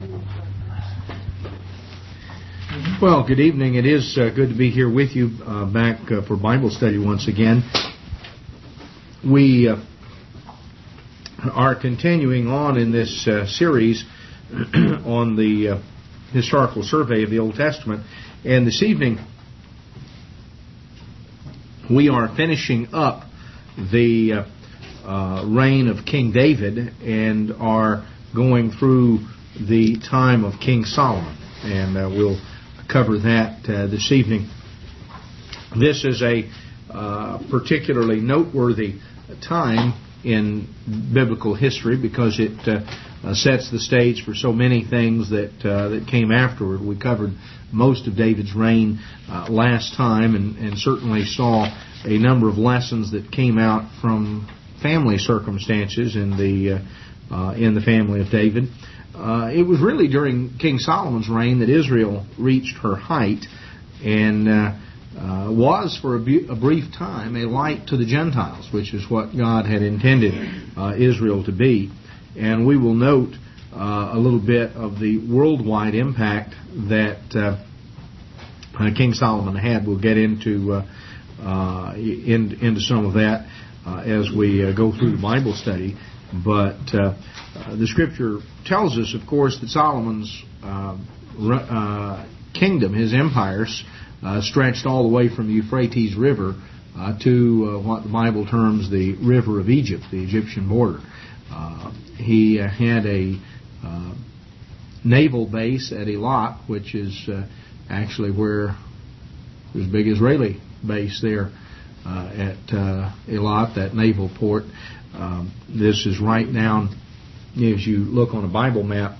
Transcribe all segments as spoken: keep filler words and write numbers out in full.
Well, good evening. It is uh, good to be here with you uh, back uh, for Bible study once again. We uh, are continuing on in this uh, series on the uh, historical survey of the Old Testament. And this evening, we are finishing up the uh, uh, reign of King David and are going through the time of King Solomon. And uh, we'll cover that uh, this evening. This is a uh, particularly noteworthy time in biblical history because it uh, uh, sets the stage for so many things that uh, that came afterward. We covered most of David's reign uh, last time, and, and certainly saw a number of lessons that came out from family circumstances in the uh, uh, in the family of David. Uh, it was really during King Solomon's reign that Israel reached her height and uh, uh, was, for a, bu- a brief time, a light to the Gentiles, which is what God had intended uh, Israel to be. And we will note uh, a little bit of the worldwide impact that uh, uh, King Solomon had. We'll get into uh, uh, in, into some of that uh, as we uh, go through the Bible study. But uh, uh, the Scripture tells us, of course, that Solomon's uh, uh, kingdom, his empires, uh, stretched all the way from the Euphrates River uh, to uh, what the Bible terms the River of Egypt, the Egyptian border. Uh, he uh, had a uh, naval base at Eilat, which is uh, actually where there's a big Israeli base there uh, at uh, Eilat, that naval port. Um, this is right down, as you look on a Bible map,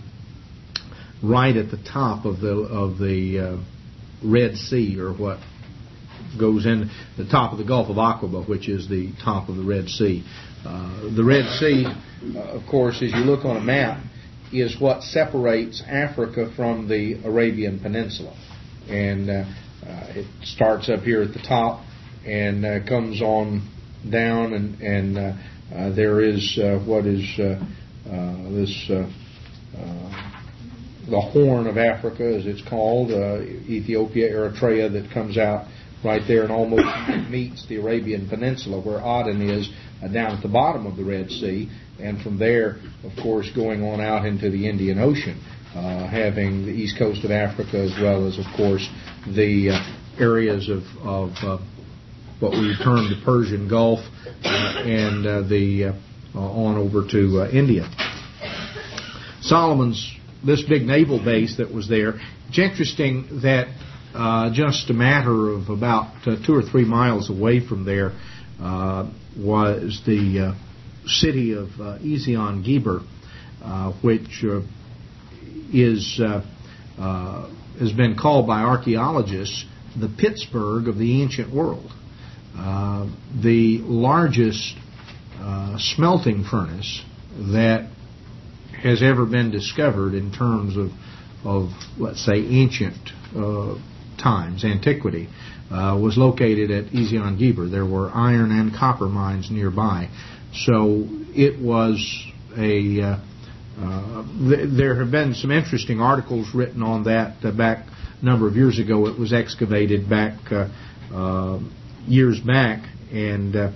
right at the top of the of the uh, Red Sea, or what goes in the top of the Gulf of Aqaba, which is the top of the Red Sea. Uh, the Red Sea, uh, of course, as you look on a map, is what separates Africa from the Arabian Peninsula. And uh, uh, it starts up here at the top and uh, comes on down, and, and uh, Uh, there is uh, what is uh, uh, this uh, uh, the Horn of Africa, as it's called, uh, Ethiopia, Eritrea, that comes out right there and almost meets the Arabian Peninsula, where Aden is uh, down at the bottom of the Red Sea, and from there, of course, going on out into the Indian Ocean, uh, having the east coast of Africa as well as, of course, the uh, areas of, of uh, what we term the Persian Gulf, uh, and uh, the uh, on over to uh, India. Solomon's, this big naval base that was there, it's interesting that uh, just a matter of about uh, two or three miles away from there uh, was the uh, city of uh, Ezion-Geber, uh, which uh, is uh, uh, has been called by archaeologists the Pittsburgh of the ancient world. Uh, the largest uh, smelting furnace that has ever been discovered in terms of, of let's say, ancient uh, times, antiquity, uh, was located at Ezion-Geber. There were iron and copper mines nearby. So it was a... Uh, uh, th- there have been some interesting articles written on that uh, back a number of years ago. It was excavated back... Uh, uh, years back, and uh,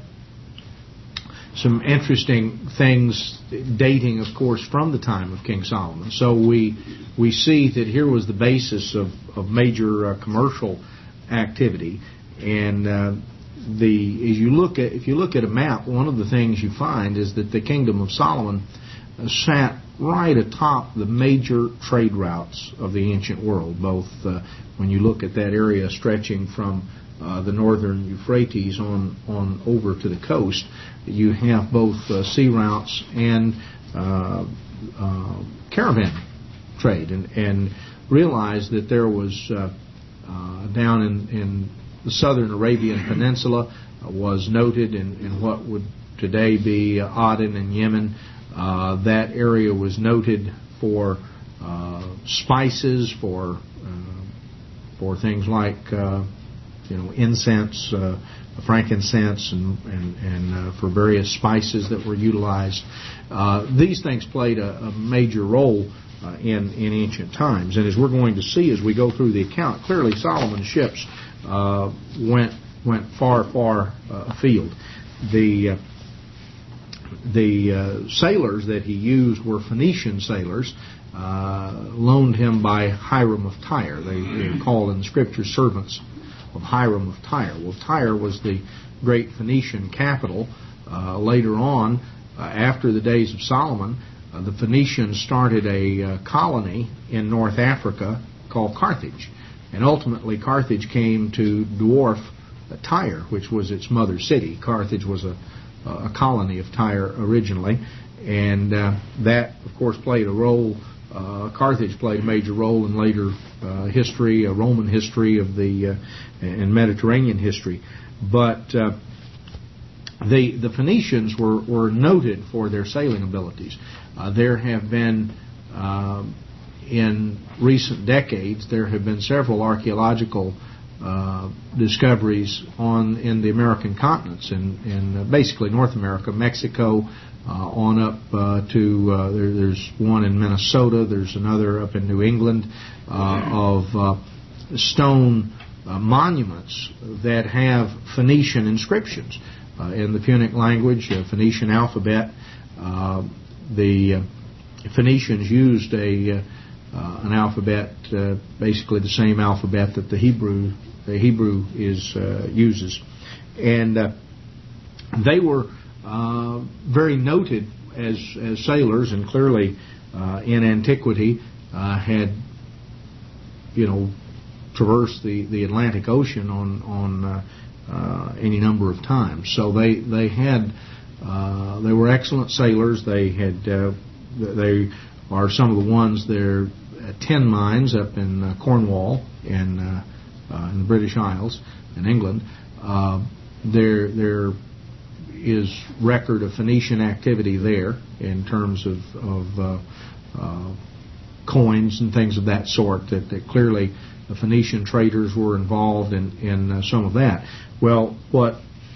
some interesting things dating, of course, from the time of King Solomon. So we we see that here was the basis of, of major uh, commercial activity, and uh, the as you look at if you look at a map, one of the things you find is that the kingdom of Solomon uh, sat right atop the major trade routes of the ancient world. Both uh, when you look at that area stretching from Uh, the northern Euphrates on, on over to the coast, you have both uh, sea routes and uh, uh, caravan trade, and, and realize that there was uh, uh, down in, in the southern Arabian Peninsula uh, was noted in, in what would today be uh, Aden and Yemen. Uh, that area was noted for uh, spices, for uh, for things like uh, you know, incense, uh, frankincense, and, and, and uh, for various spices that were utilized. Uh, these things played a, a major role uh, in, in ancient times. And as we're going to see as we go through the account, clearly Solomon's ships uh, went went far, far uh, afield. The uh, the uh, sailors that he used were Phoenician sailors, uh, loaned him by Hiram of Tyre. They, they are called in the Scripture servants of Hiram of Tyre. Well, Tyre was the great Phoenician capital. Uh, later on, uh, after the days of Solomon, uh, the Phoenicians started a uh, colony in North Africa called Carthage. And ultimately, Carthage came to dwarf uh, Tyre, which was its mother city. Carthage was a, a colony of Tyre originally. And uh, that, of course, played a role. Uh, Carthage played a major role in later uh, history, uh, Roman history of the uh, and Mediterranean history. But uh, the the Phoenicians were, were noted for their sailing abilities. Uh, there have been, uh, in recent decades, there have been several archaeological uh, discoveries on in the American continents, in, in uh, basically North America, Mexico, uh, on up uh, to, uh, there, there's one in Minnesota, there's another up in New England, uh, of uh, stone uh, monuments that have Phoenician inscriptions. Uh, in the Punic language, uh, Phoenician alphabet, uh, the uh, Phoenicians used a uh, uh, an alphabet, uh, basically the same alphabet that the Hebrew the Hebrew is uh, uses, and uh, they were uh, very noted as as sailors, and clearly uh, in antiquity uh, had you know traversed the, the Atlantic Ocean on on uh, Uh, any number of times. So they they had uh, they were excellent sailors. They had uh, they are some of the ones. They're tin mines up in uh, Cornwall in uh, uh, in the British Isles in England. Uh, there there is record of Phoenician activity there in terms of of uh, uh, coins and things of that sort. That, that clearly the Phoenician traders were involved in in uh, some of that. Well, what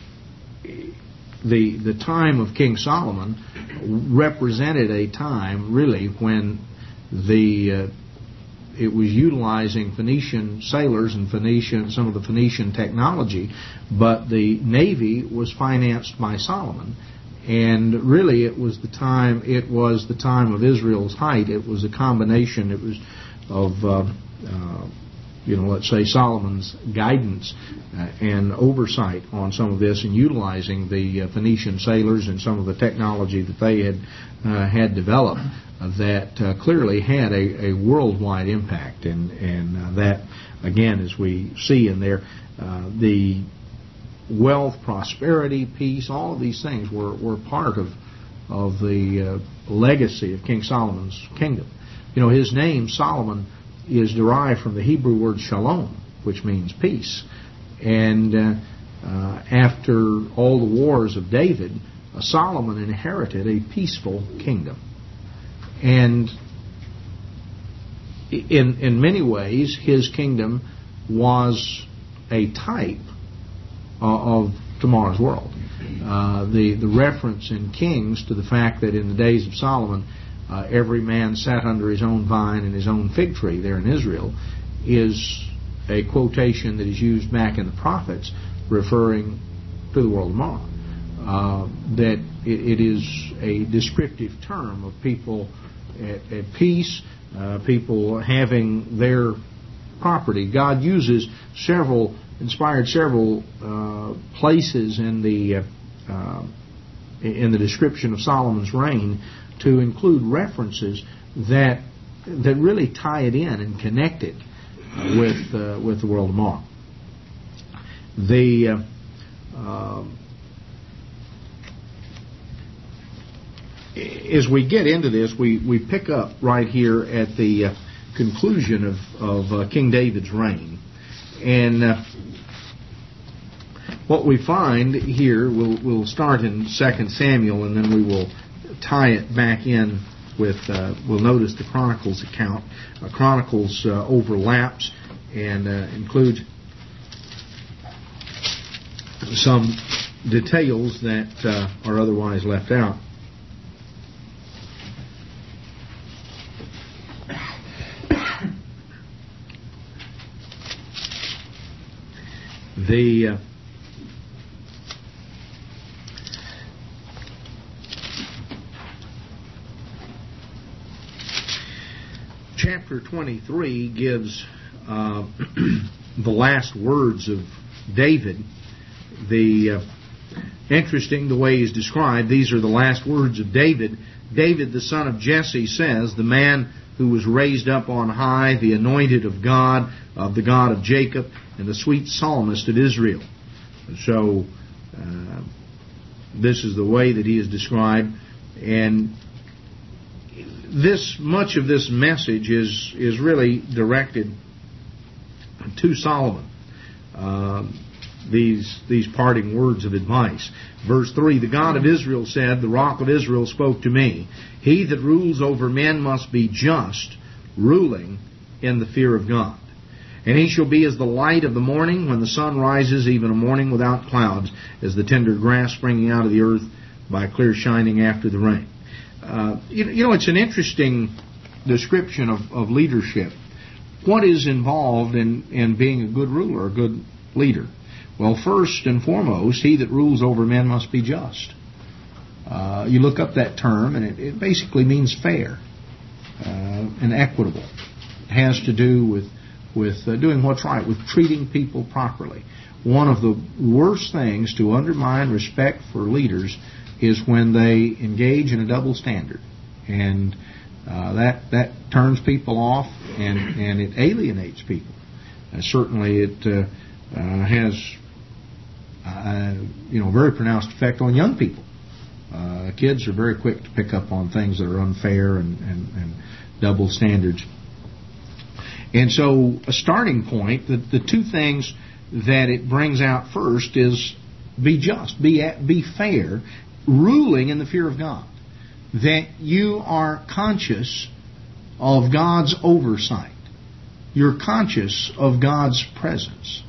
the the time of King Solomon represented a time really when the uh, it was utilizing Phoenician sailors and Phoenician some of the Phoenician technology, but the navy was financed by Solomon, and really it was the time it was the time of Israel's height. It was a combination. It was of uh, uh, you know, let's say Solomon's guidance uh, and oversight on some of this, and utilizing the uh, Phoenician sailors and some of the technology that they had uh, had developed uh, that uh, clearly had a, a worldwide impact. And and uh, that, again, as we see in there, uh, the wealth, prosperity, peace, all of these things were, were part of of the uh, legacy of King Solomon's kingdom. You know, his name, Solomon, is derived from the Hebrew word shalom, which means peace. And uh, uh, after all the wars of David, uh, Solomon inherited a peaceful kingdom. And in in many ways, his kingdom was a type uh, of tomorrow's world. Uh, the, the reference in Kings to the fact that in the days of Solomon, Uh, every man sat under his own vine and his own fig tree there in Israel is a quotation that is used back in the prophets referring to the world tomorrow. Uh, that it, it is a descriptive term of people at, at peace, uh, people having their property. God uses several, inspired several uh, places in the uh, uh, in the description of Solomon's reign to include references that that really tie it in and connect it uh, with uh, with the world tomorrow. The uh, uh, as we get into this, we, we pick up right here at the uh, conclusion of of uh, King David's reign, and uh, what we find here, we'll we'll start in Second Samuel, and then we will tie it back in with, uh, we'll notice the Chronicles account. Uh, Chronicles uh, overlaps and uh, includes some details that uh, are otherwise left out. The uh, chapter twenty-three gives uh, the last words of David. The uh, interesting the way he's described. These are the last words of David. David, the son of Jesse, says, "The man who was raised up on high, the anointed of God, of the God of Jacob, and the sweet psalmist of Israel." So uh, this is the way that he is described, and this much of this message is is really directed to Solomon. Uh, these these parting words of advice. Verse three, "The God of Israel said, the Rock of Israel spoke to me, He that rules over men must be just, ruling in the fear of God. And he shall be as the light of the morning when the sun rises, even a morning without clouds, as the tender grass springing out of the earth by clear shining after the rain." Uh, you, you know, it's an interesting description of, of leadership. What is involved in, in being a good ruler, a good leader? Well, first and foremost, he that rules over men must be just. Uh, you look up that term, and it, it basically means fair uh, and equitable. It has to do with with uh, doing what's right, with treating people properly. One of the worst things to undermine respect for leaders is when they engage in a double standard, and uh, that that turns people off, and, and it alienates people. Uh, certainly, it uh, uh, has uh, you know very pronounced effect on young people. Uh, kids are very quick to pick up on things that are unfair and, and, and double standards. And so, a starting point, the, the two things that it brings out first is be just, be be fair, ruling in the fear of God. That you are conscious of God's oversight. You're conscious of God's presence.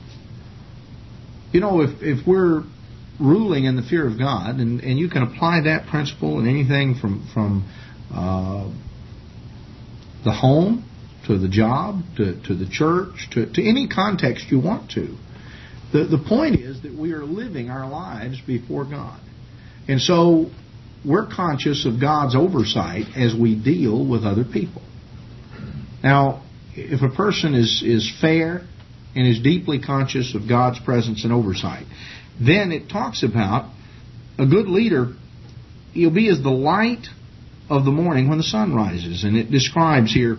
You know, if, if we're ruling in the fear of God, and, and you can apply that principle in anything from, from uh, the home to the job, to, to the church, to, to any context you want to. The, the point is that we are living our lives before God. And so we're conscious of God's oversight as we deal with other people. Now, if a person is, is fair and is deeply conscious of God's presence and oversight, then it talks about a good leader, he'll be as the light of the morning when the sun rises. And it describes here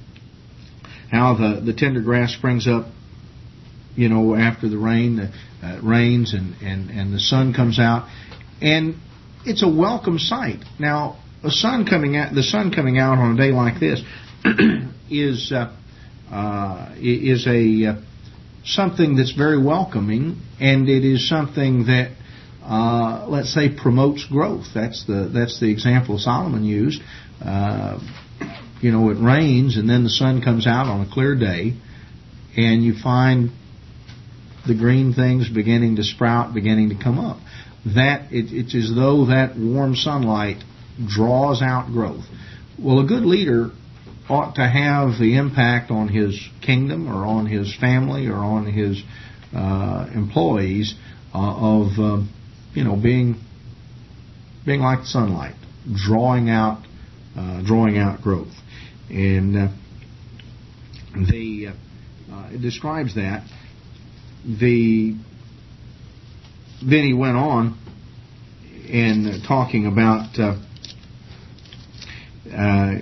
how the, the tender grass springs up, you know, after the rain, the, uh, rains and, and, and the sun comes out. And it's a welcome sight. Now, a sun coming out, the sun coming out on a day like this is uh, uh, is a uh, something that's very welcoming, and it is something that, uh, let's say, promotes growth. That's the that's the example Solomon used. Uh, you know, it rains, and then the sun comes out on a clear day, and you find the green things beginning to sprout, beginning to come up. That it, it's as though that warm sunlight draws out growth. Well, a good leader ought to have the impact on his kingdom or on his family or on his uh, employees uh, of uh, you know being being like sunlight, drawing out uh, drawing out growth, and uh, the uh, it describes that. The then he went on in uh, talking about uh, uh,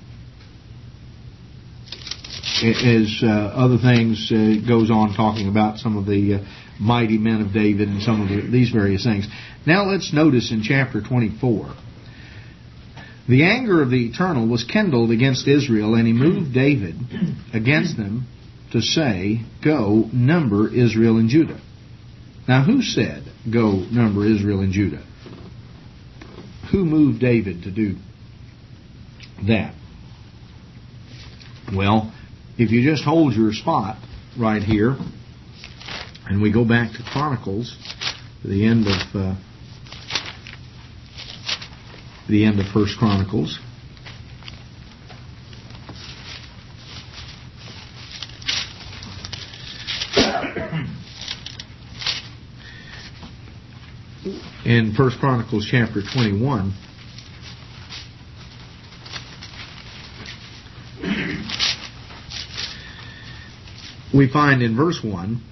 as uh, other things uh, goes on talking about some of the uh, mighty men of David and some of the, these various things. Now let's notice in chapter twenty-four. The anger of the Eternal was kindled against Israel, and he moved David against them to say, "Go, number Israel and Judah." Now, who said, "Go, number Israel and Judah"? Who moved David to do that? Well, if you just hold your spot right here, and we go back to Chronicles, the end of uh, the end of First Chronicles. in First Chronicles chapter twenty-one, we find in verse one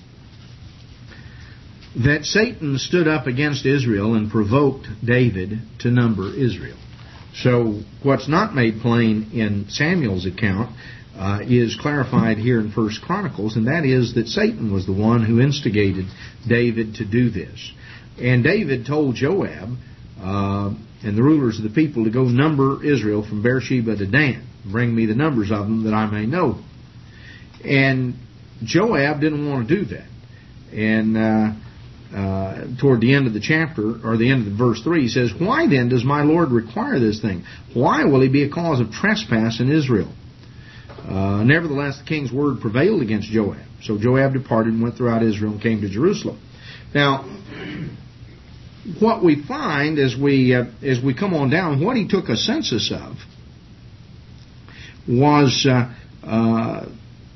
that Satan stood up against Israel and provoked David to number Israel. So what's not made plain in Samuel's account uh, is clarified here in First Chronicles, and that is that Satan was the one who instigated David to do this. And David told Joab uh, and the rulers of the people to go number Israel from Beersheba to Dan. Bring me the numbers of them that I may know. And Joab didn't want to do that. And uh, uh, toward the end of the chapter, or the end of the verse three, he says, "Why then does my Lord require this thing? Why will he be a cause of trespass in Israel?" Uh, nevertheless, the king's word prevailed against Joab. So Joab departed and went throughout Israel and came to Jerusalem. Now, what we find as we uh, as we come on down, what he took a census of was uh, uh,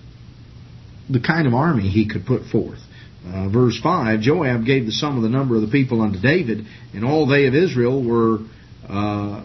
the kind of army he could put forth. Uh, verse five, Joab gave the sum of the number of the people unto David, and all they of Israel were uh,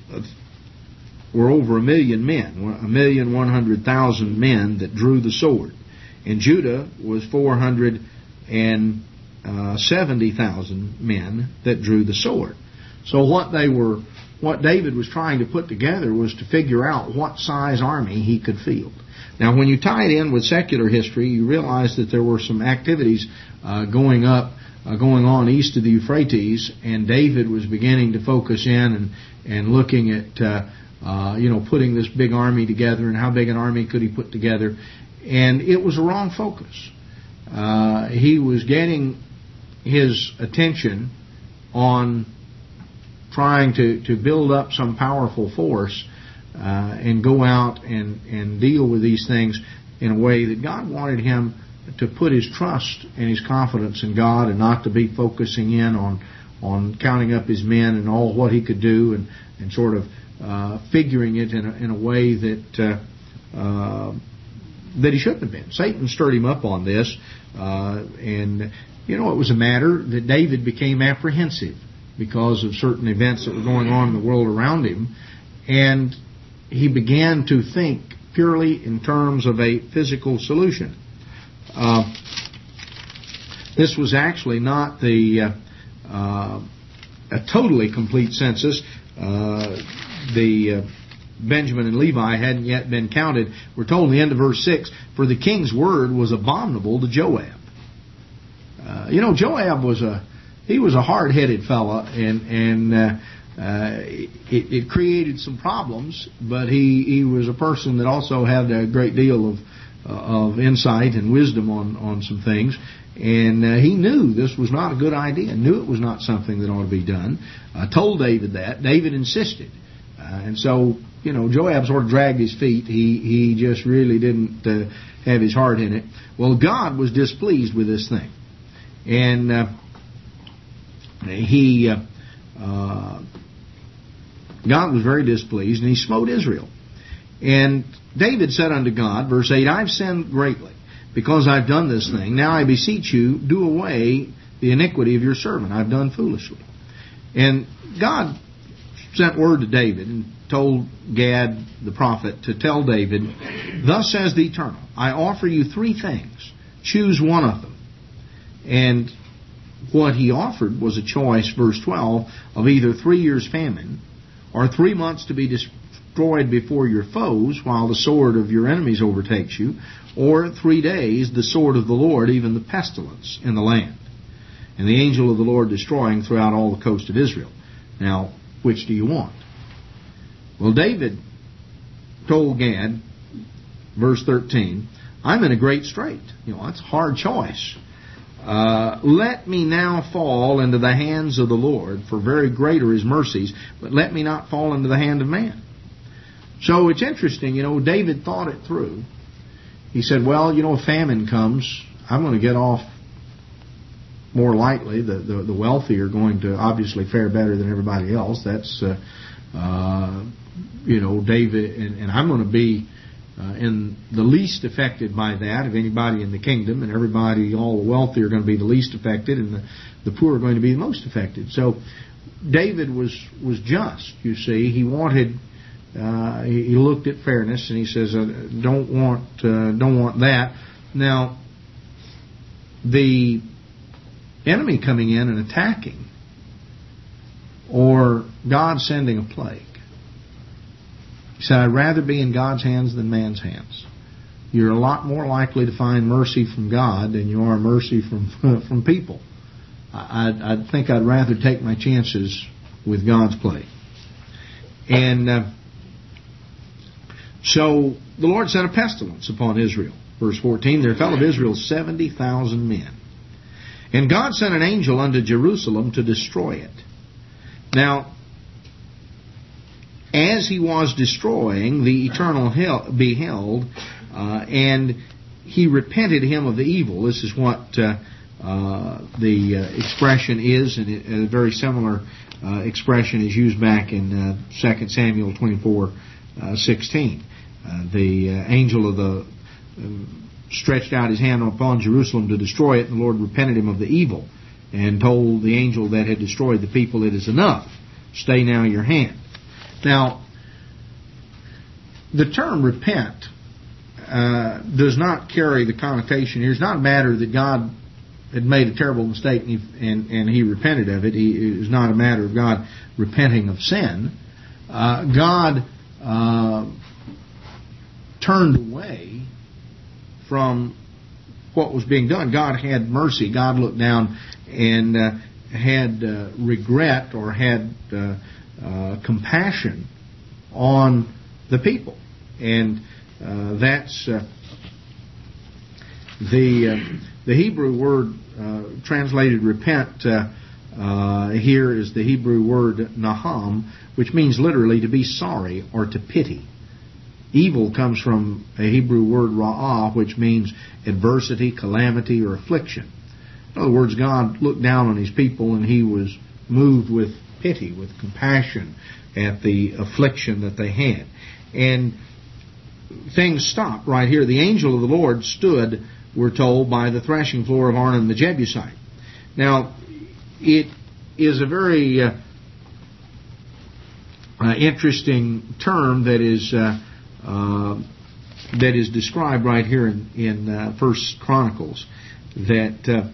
were over a million men, a million one hundred thousand men that drew the sword. And Judah was four hundred and seventy thousand men that drew the sword. So what they were, what David was trying to put together was to figure out what size army he could field. Now, when you tie it in with secular history, you realize that there were some activities uh, going up, uh, going on east of the Euphrates, and David was beginning to focus in and and looking at, uh, uh, you know, putting this big army together and how big an army could he put together, and it was a wrong focus. Uh, he was getting his attention on trying to, to build up some powerful force uh, and go out and, and deal with these things in a way that God wanted him to put his trust and his confidence in God, and not to be focusing in on on counting up his men and all what he could do, and, and sort of uh, figuring it in a, in a way that uh, uh, that he shouldn't have been. Satan stirred him up on this, uh, and you know, it was a matter that David became apprehensive because of certain events that were going on in the world around him, and he began to think purely in terms of a physical solution. Uh, this was actually not the uh, uh, a totally complete census. Uh, the uh, Benjamin and Levi hadn't yet been counted. We're told in the end of verse six, "For the king's word was abominable to Joab." Uh, you know, Joab was a he was a hard-headed fella, and and uh, uh, it, it created some problems. But he, he was a person that also had a great deal of uh, of insight and wisdom on, on some things, and uh, he knew this was not a good idea. Knew it was not something that ought to be done. Uh, told David that. David insisted, uh, and so you know Joab sort of dragged his feet. He he just really didn't uh, have his heart in it. Well, God was displeased with this thing. And uh, he, uh, uh, God was very displeased, and he smote Israel. And David said unto God, verse eight, "I've sinned greatly, because I've done this thing. Now I beseech you, do away the iniquity of your servant. I've done foolishly." And God sent word to David and told Gad the prophet to tell David, "Thus says the Eternal, I offer you three things. Choose one of them." And what he offered was a choice, verse twelve, of either three years' famine, or three months to be destroyed before your foes, while the sword of your enemies overtakes you, or three days the sword of the Lord, even the pestilence in the land, and the angel of the Lord destroying throughout all the coast of Israel. Now, which do you want? Well, David told Gad, verse thirteen, "I'm in a great strait." You know, that's a hard choice. Uh, let me now fall into the hands of the Lord, for very great are His mercies, but let me not fall into the hand of man. So it's interesting, you know, David thought it through. He said, well, you know, if famine comes, I'm going to get off more lightly. The, the, the wealthy are going to obviously fare better than everybody else. That's, uh, uh, you know, David, and, and I'm going to be uh, and the least affected by that of anybody in the kingdom, and everybody, all the wealthy, are going to be the least affected, and the, the poor are going to be the most affected. So David was was just. You see, he wanted. Uh, he, he looked at fairness, and he says, uh, "Don't want, uh, don't want that." Now, the enemy coming in and attacking, or God sending a plague. He said, I'd rather be in God's hands than man's hands. You're a lot more likely to find mercy from God than you are mercy from from people. I, I think I'd rather take my chances with God's plague. And uh, so the Lord sent a pestilence upon Israel. Verse fourteen, there fell of Israel seventy thousand men. And God sent an angel unto Jerusalem to destroy it. Now, as he was destroying, the Eternal hell beheld, uh, and he repented him of the evil. This is what uh, uh, the uh, expression is, and it, a very similar uh, expression is used back in uh, Second Samuel twenty-four sixteen. Uh, the uh, angel of the uh, stretched out his hand upon Jerusalem to destroy it, and the Lord repented him of the evil, and told the angel that had destroyed the people, it is enough. Stay now your hand. Now, the term repent uh, does not carry the connotation here. It's not a matter that God had made a terrible mistake and he, and, and he repented of it. He, it was not a matter of God repenting of sin. Uh, God uh, turned away from what was being done. God had mercy. God looked down and uh, had uh, regret or had uh, uh, compassion on the people. And uh, that's uh, the uh, the Hebrew word uh, translated repent uh, uh, here is the Hebrew word naham, which means literally to be sorry or to pity. Evil comes from a Hebrew word ra'ah, which means adversity, calamity, or affliction. In other words, God looked down on His people and He was moved with pity, with compassion at the affliction that they had. And things stopped right here. The angel of the Lord stood, we're told, by the threshing floor of Arnon the Jebusite. Now, it is a very uh, uh, interesting term that is uh, uh, that is described right here in, in uh, First Chronicles, that uh,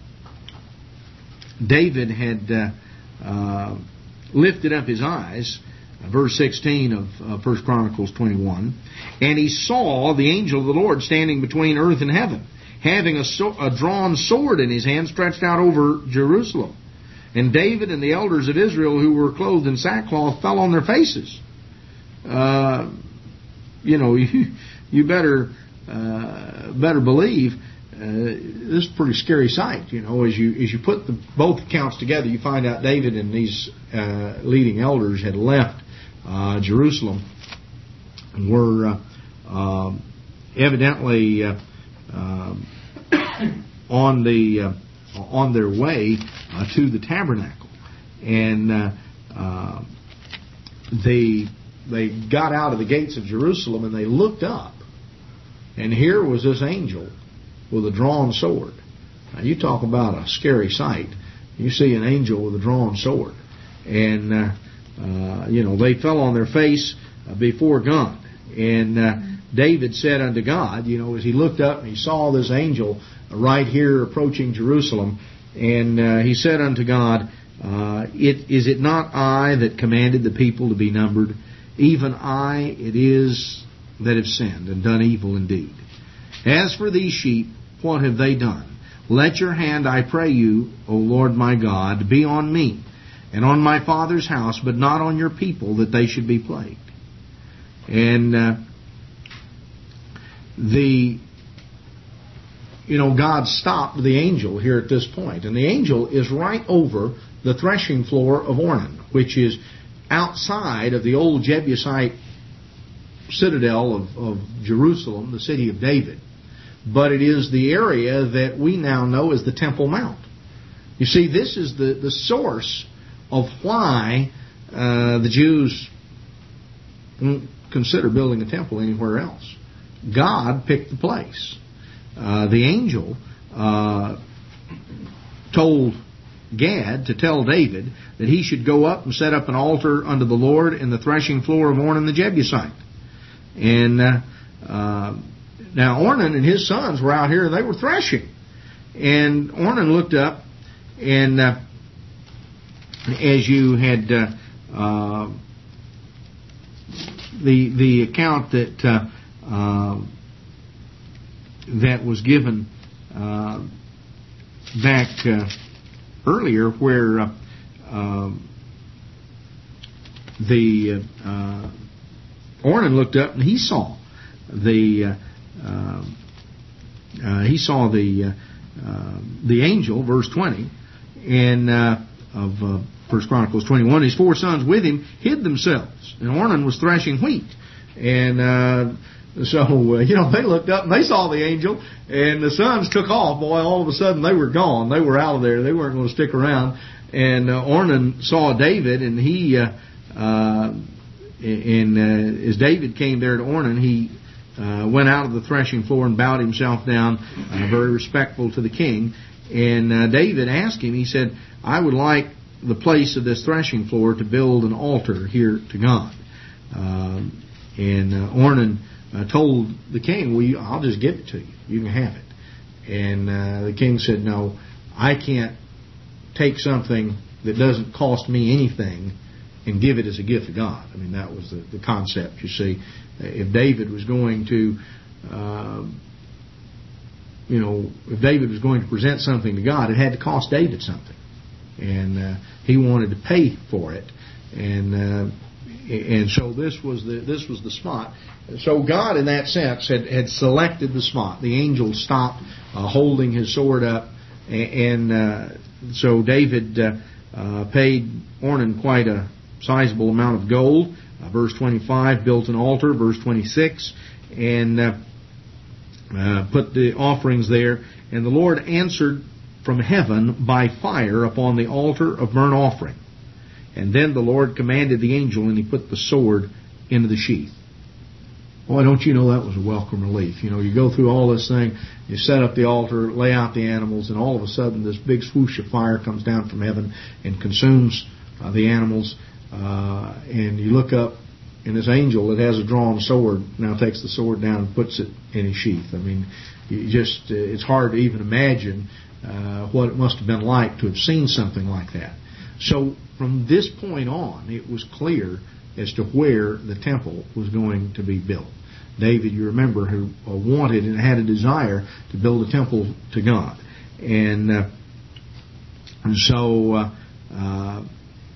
David had uh, uh, lifted up his eyes, verse sixteen of uh, First Chronicles twenty-one, and he saw the angel of the Lord standing between earth and heaven, having a, so- a drawn sword in his hand stretched out over Jerusalem. And David and the elders of Israel who were clothed in sackcloth fell on their faces. Uh, you know, you, you better uh, better believe uh, this is a pretty scary sight. You know, as you as you put the, both accounts together, you find out David and these uh, leading elders had left uh, Jerusalem and were uh, uh, evidently uh, uh, on the uh, on their way uh, to the tabernacle, and uh, uh, they they got out of the gates of Jerusalem and they looked up, and here was this angel with a drawn sword. Now you talk about a scary sight. You see an angel with a drawn sword, and uh, uh, you know they fell on their face uh, before God. And uh, David said unto God, you know, as he looked up and he saw this angel right here approaching Jerusalem, and uh, he said unto God, uh, it, is it not I that commanded the people to be numbered? Even I it is that have sinned and done evil indeed. As for these sheep, what have they done? Let your hand, I pray you, O Lord my God, be on me and on my father's house, but not on your people, that they should be plagued. And uh, the, you know, God stopped the angel here at this point. And the angel is right over the threshing floor of Ornan, which is outside of the old Jebusite citadel of, of Jerusalem, the city of David. But it is the area that we now know as the Temple Mount. You see, this is the, the source of why uh, the Jews don't consider building a temple anywhere else. God picked the place. Uh, the angel uh, told Gad to tell David that he should go up and set up an altar unto the Lord in the threshing floor of Ornan the Jebusite. And uh, uh, now Ornan and his sons were out here, they were threshing. And Ornan looked up, and uh, as you had uh, uh, the the account that uh, uh, that was given uh, back uh, earlier, where uh, uh, the uh, Ornan looked up and he saw the uh, uh, uh, he saw the uh, uh, the angel, verse twenty, and uh, of uh, First Chronicles twenty-one. His four sons with him hid themselves, and Ornan was threshing wheat, and uh, so uh, you know they looked up and they saw the angel, and the sons took off. Boy, all of a sudden they were gone. They were out of there. They weren't going to stick around. And uh, Ornan saw David, and he uh, uh, and uh, as David came there to Ornan, he uh, went out of the threshing floor and bowed himself down, uh, very respectful to the king. And uh, David asked him. He said, "I would like the place of this threshing floor to build an altar here to God." Um, and uh, Ornan uh, told the king, "Well, I'll just give it to you. You can have it." And uh, the king said, "No, I can't take something that doesn't cost me anything and give it as a gift to God." I mean, that was the, the concept, you see. If David was going to, uh, you know, if David was going to present something to God, it had to cost David something. And uh, he wanted to pay for it. And uh, and so this was the this was the spot. So God, in that sense, had, had selected the spot. The angel stopped uh, holding his sword up, and, and uh, so David uh, uh, paid Ornan quite a sizable amount of gold. Uh, verse twenty-five, built an altar. Verse twenty-six, and uh, uh, put the offerings there. And the Lord answered from heaven by fire upon the altar of burnt offering. And then the Lord commanded the angel, and he put the sword into the sheath. Boy, don't you know that was a welcome relief. You know, you go through all this thing, you set up the altar, lay out the animals, and all of a sudden this big swoosh of fire comes down from heaven and consumes uh, the animals. Uh, and you look up, and this angel that has a drawn sword now takes the sword down and puts it in his sheath. I mean, you just uh, it's hard to even imagine uh, what it must have been like to have seen something like that. So from this point on, it was clear as to where the temple was going to be built. David, you remember, who wanted and had a desire to build a temple to God. And, uh, and so, uh, uh,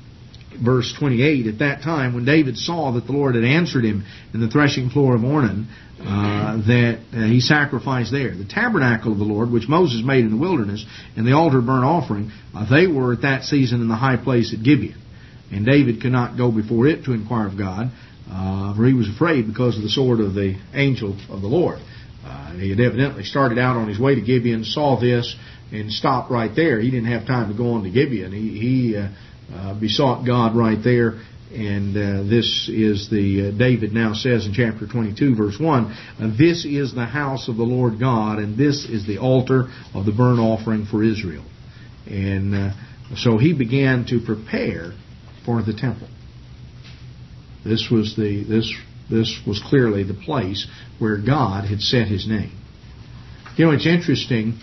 verse twenty-eight, at that time, when David saw that the Lord had answered him in the threshing floor of Ornan, uh, that uh, he sacrificed there. The tabernacle of the Lord, which Moses made in the wilderness, and the altar of burnt offering, uh, they were at that season in the high place at Gibeon. And David could not go before it to inquire of God, uh, for he was afraid because of the sword of the angel of the Lord. Uh, he had evidently started out on his way to Gibeon, saw this, and stopped right there. He didn't have time to go on to Gibeon. He, he uh, uh, besought God right there, and uh, this is the, uh, David now says in chapter twenty-two, verse one, "This is the house of the Lord God, and this is the altar of the burnt offering for Israel." And uh, so he began to prepare for the temple. This was the this this was clearly the place where God had set His name. You know, it's interesting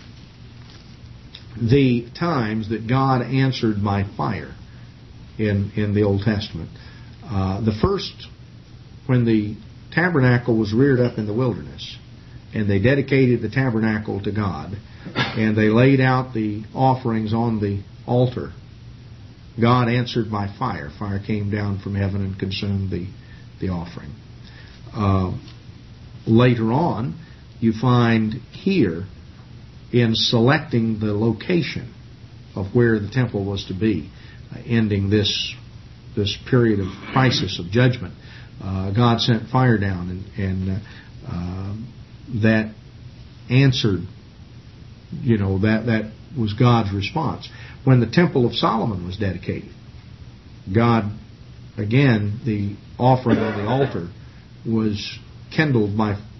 the times that God answered by fire in in the Old Testament. Uh, the first, when the tabernacle was reared up in the wilderness, and they dedicated the tabernacle to God, and they laid out the offerings on the altar, God answered by fire. Fire came down from heaven and consumed the, the offering. Uh, later on, you find here, in selecting the location of where the temple was to be, uh, ending this this period of crisis, of judgment, uh, God sent fire down, and, and uh, uh, that answered, you know, that, that was God's response. When the Temple of Solomon was dedicated, God, again, the offering on the altar was kindled by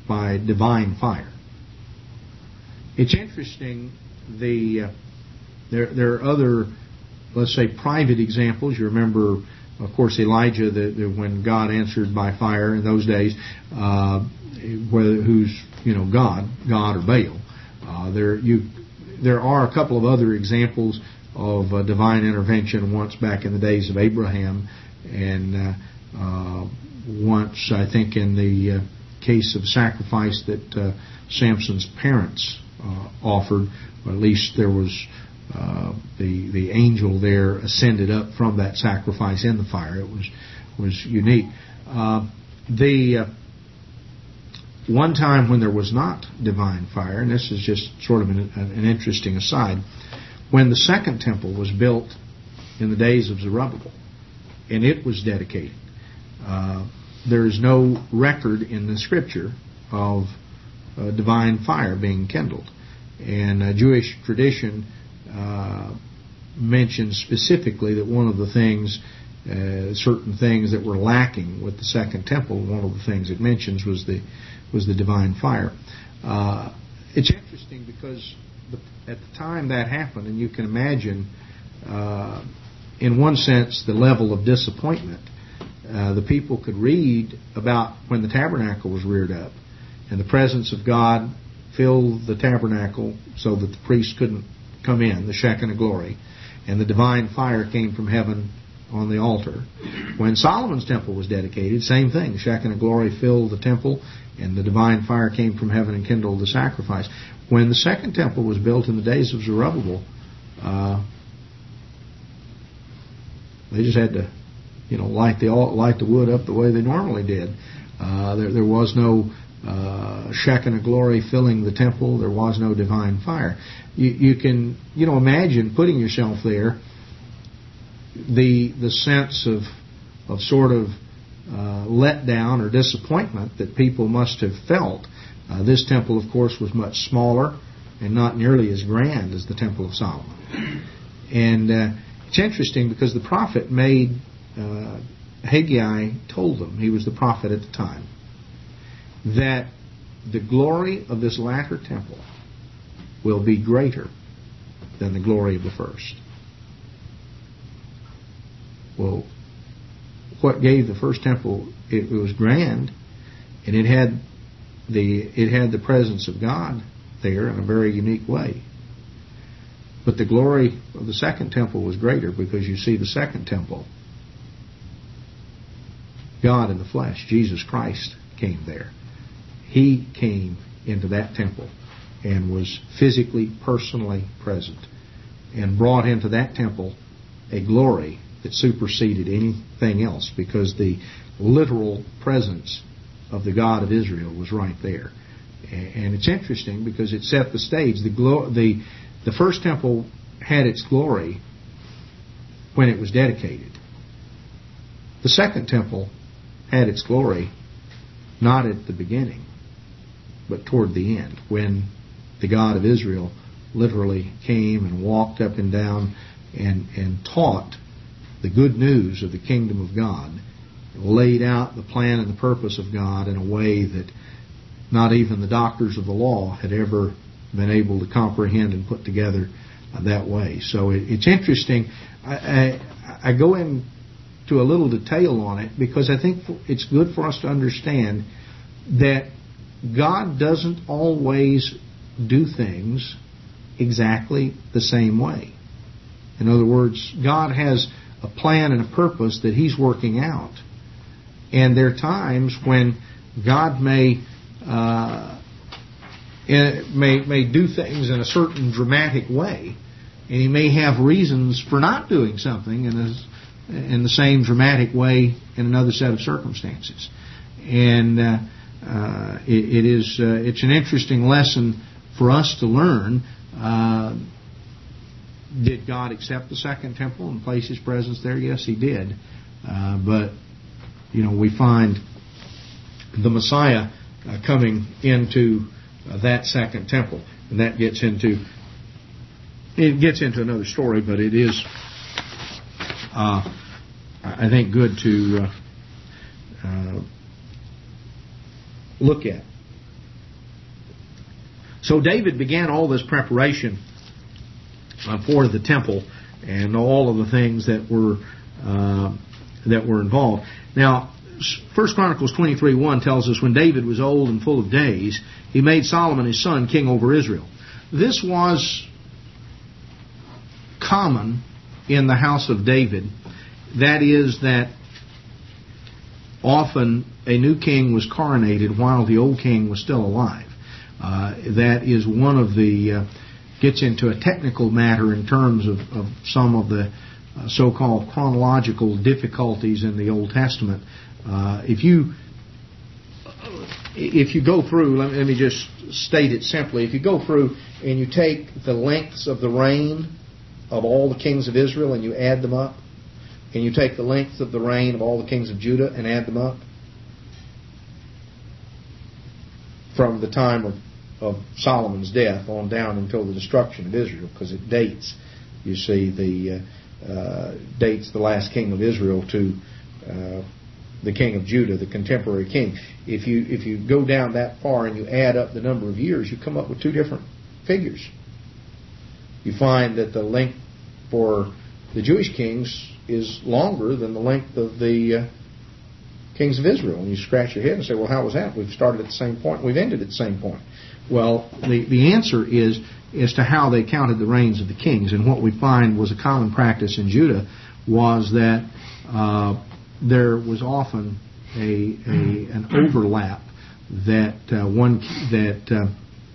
by divine fire. It's interesting, the uh, there there are other, let's say, private examples. You remember, of course, Elijah, the, the, when God answered by fire in those days, uh, whether who's you know God, God or Baal. Uh, there you there are a couple of other examples of uh, divine intervention. Once back in the days of Abraham, and uh, uh, once I think in the uh, case of sacrifice that uh, Samson's parents uh, offered, or at least there was. Uh, the the angel there ascended up from that sacrifice in the fire. It was was unique. Uh, the uh, one time when there was not divine fire, and this is just sort of an, an interesting aside, when the second temple was built in the days of Zerubbabel, and it was dedicated, uh, there is no record in the Scripture of uh, divine fire being kindled, and uh, Jewish tradition Uh, mentions specifically that one of the things, uh, certain things that were lacking with the second temple, one of the things it mentions was the was the divine fire. Uh, it's interesting because the, at the time that happened, and you can imagine, uh, in one sense, the level of disappointment. Uh, the people could read about when the tabernacle was reared up, and the presence of God filled the tabernacle so that the priests couldn't come in, the Shekinah glory, and the divine fire came from heaven on the altar. When Solomon's temple was dedicated, same thing. The Shekinah glory filled the temple, and the divine fire came from heaven and kindled the sacrifice. When the second temple was built in the days of Zerubbabel, uh, they just had to, you know, light the light the wood up the way they normally did. Uh, there, there was no uh, Shekinah glory filling the temple. There was no divine fire. You, you can, you know, imagine putting yourself there. The the sense of of sort of uh, letdown or disappointment that people must have felt. Uh, this temple, of course, was much smaller and not nearly as grand as the Temple of Solomon. And uh, it's interesting because the prophet made uh, Haggai told them, he was the prophet at the time, that the glory of this latter temple will be greater than the glory of the first. Well, what gave the first temple? It, it was grand, and it had the it had the presence of God there in a very unique way. But the glory of the second temple was greater because you see the second temple, God in the flesh, Jesus Christ, came there. He came into that temple and was physically, personally present and brought into that temple a glory that superseded anything else because the literal presence of the God of Israel was right there. And it's interesting because it set the stage. The glo- the the first temple had its glory when it was dedicated. The second temple had its glory not at the beginning, but toward the end, when the God of Israel literally came and walked up and down and, and taught the good news of the kingdom of God, laid out the plan and the purpose of God in a way that not even the doctors of the law had ever been able to comprehend and put together uh, that way. So it, it's interesting. I, I, I go into a little detail on it because I think it's good for us to understand that God doesn't always do things exactly the same way. In other words, God has a plan and a purpose that He's working out. And there are times when God may uh, may may do things in a certain dramatic way, and He may have reasons for not doing something in a, in the same dramatic way in another set of circumstances. And uh, uh, it, it is uh, it's an interesting lesson for us to learn. Uh, did God accept the second temple and place His presence there? Yes, He did. Uh, but you know, we find the Messiah uh, coming into uh, that second temple, and that gets into it gets into another story. But it is, uh, I think, good to uh, uh, look at. So David began all this preparation uh, for the temple and all of the things that were uh, that were involved. Now, First Chronicles twenty-three one tells us, when David was old and full of days, he made Solomon his son king over Israel. This was common in the house of David. That is, that often a new king was coronated while the old king was still alive. Uh, that is one of the, uh, gets into a technical matter in terms of, of some of the uh, so-called chronological difficulties in the Old Testament. Uh, if you if you go through, let me, let me just state it simply. If you go through and you take the lengths of the reign of all the kings of Israel and you add them up, and you take the length of the reign of all the kings of Judah and add them up, from the time of, of Solomon's death on down until the destruction of Israel, because it dates, you see, the uh, uh, dates the last king of Israel to uh, the king of Judah, the contemporary king. If you if you go down that far and you add up the number of years, you come up with two different figures. You find that the length for the Jewish kings is longer than the length of the uh, kings of Israel. And you scratch your head and say, well, how was that? We've started at the same point, we've ended at the same point. Well, the, the answer is as to how they counted the reigns of the kings. And what we find was a common practice in Judah was that uh, there was often a, a an overlap that uh, one that uh,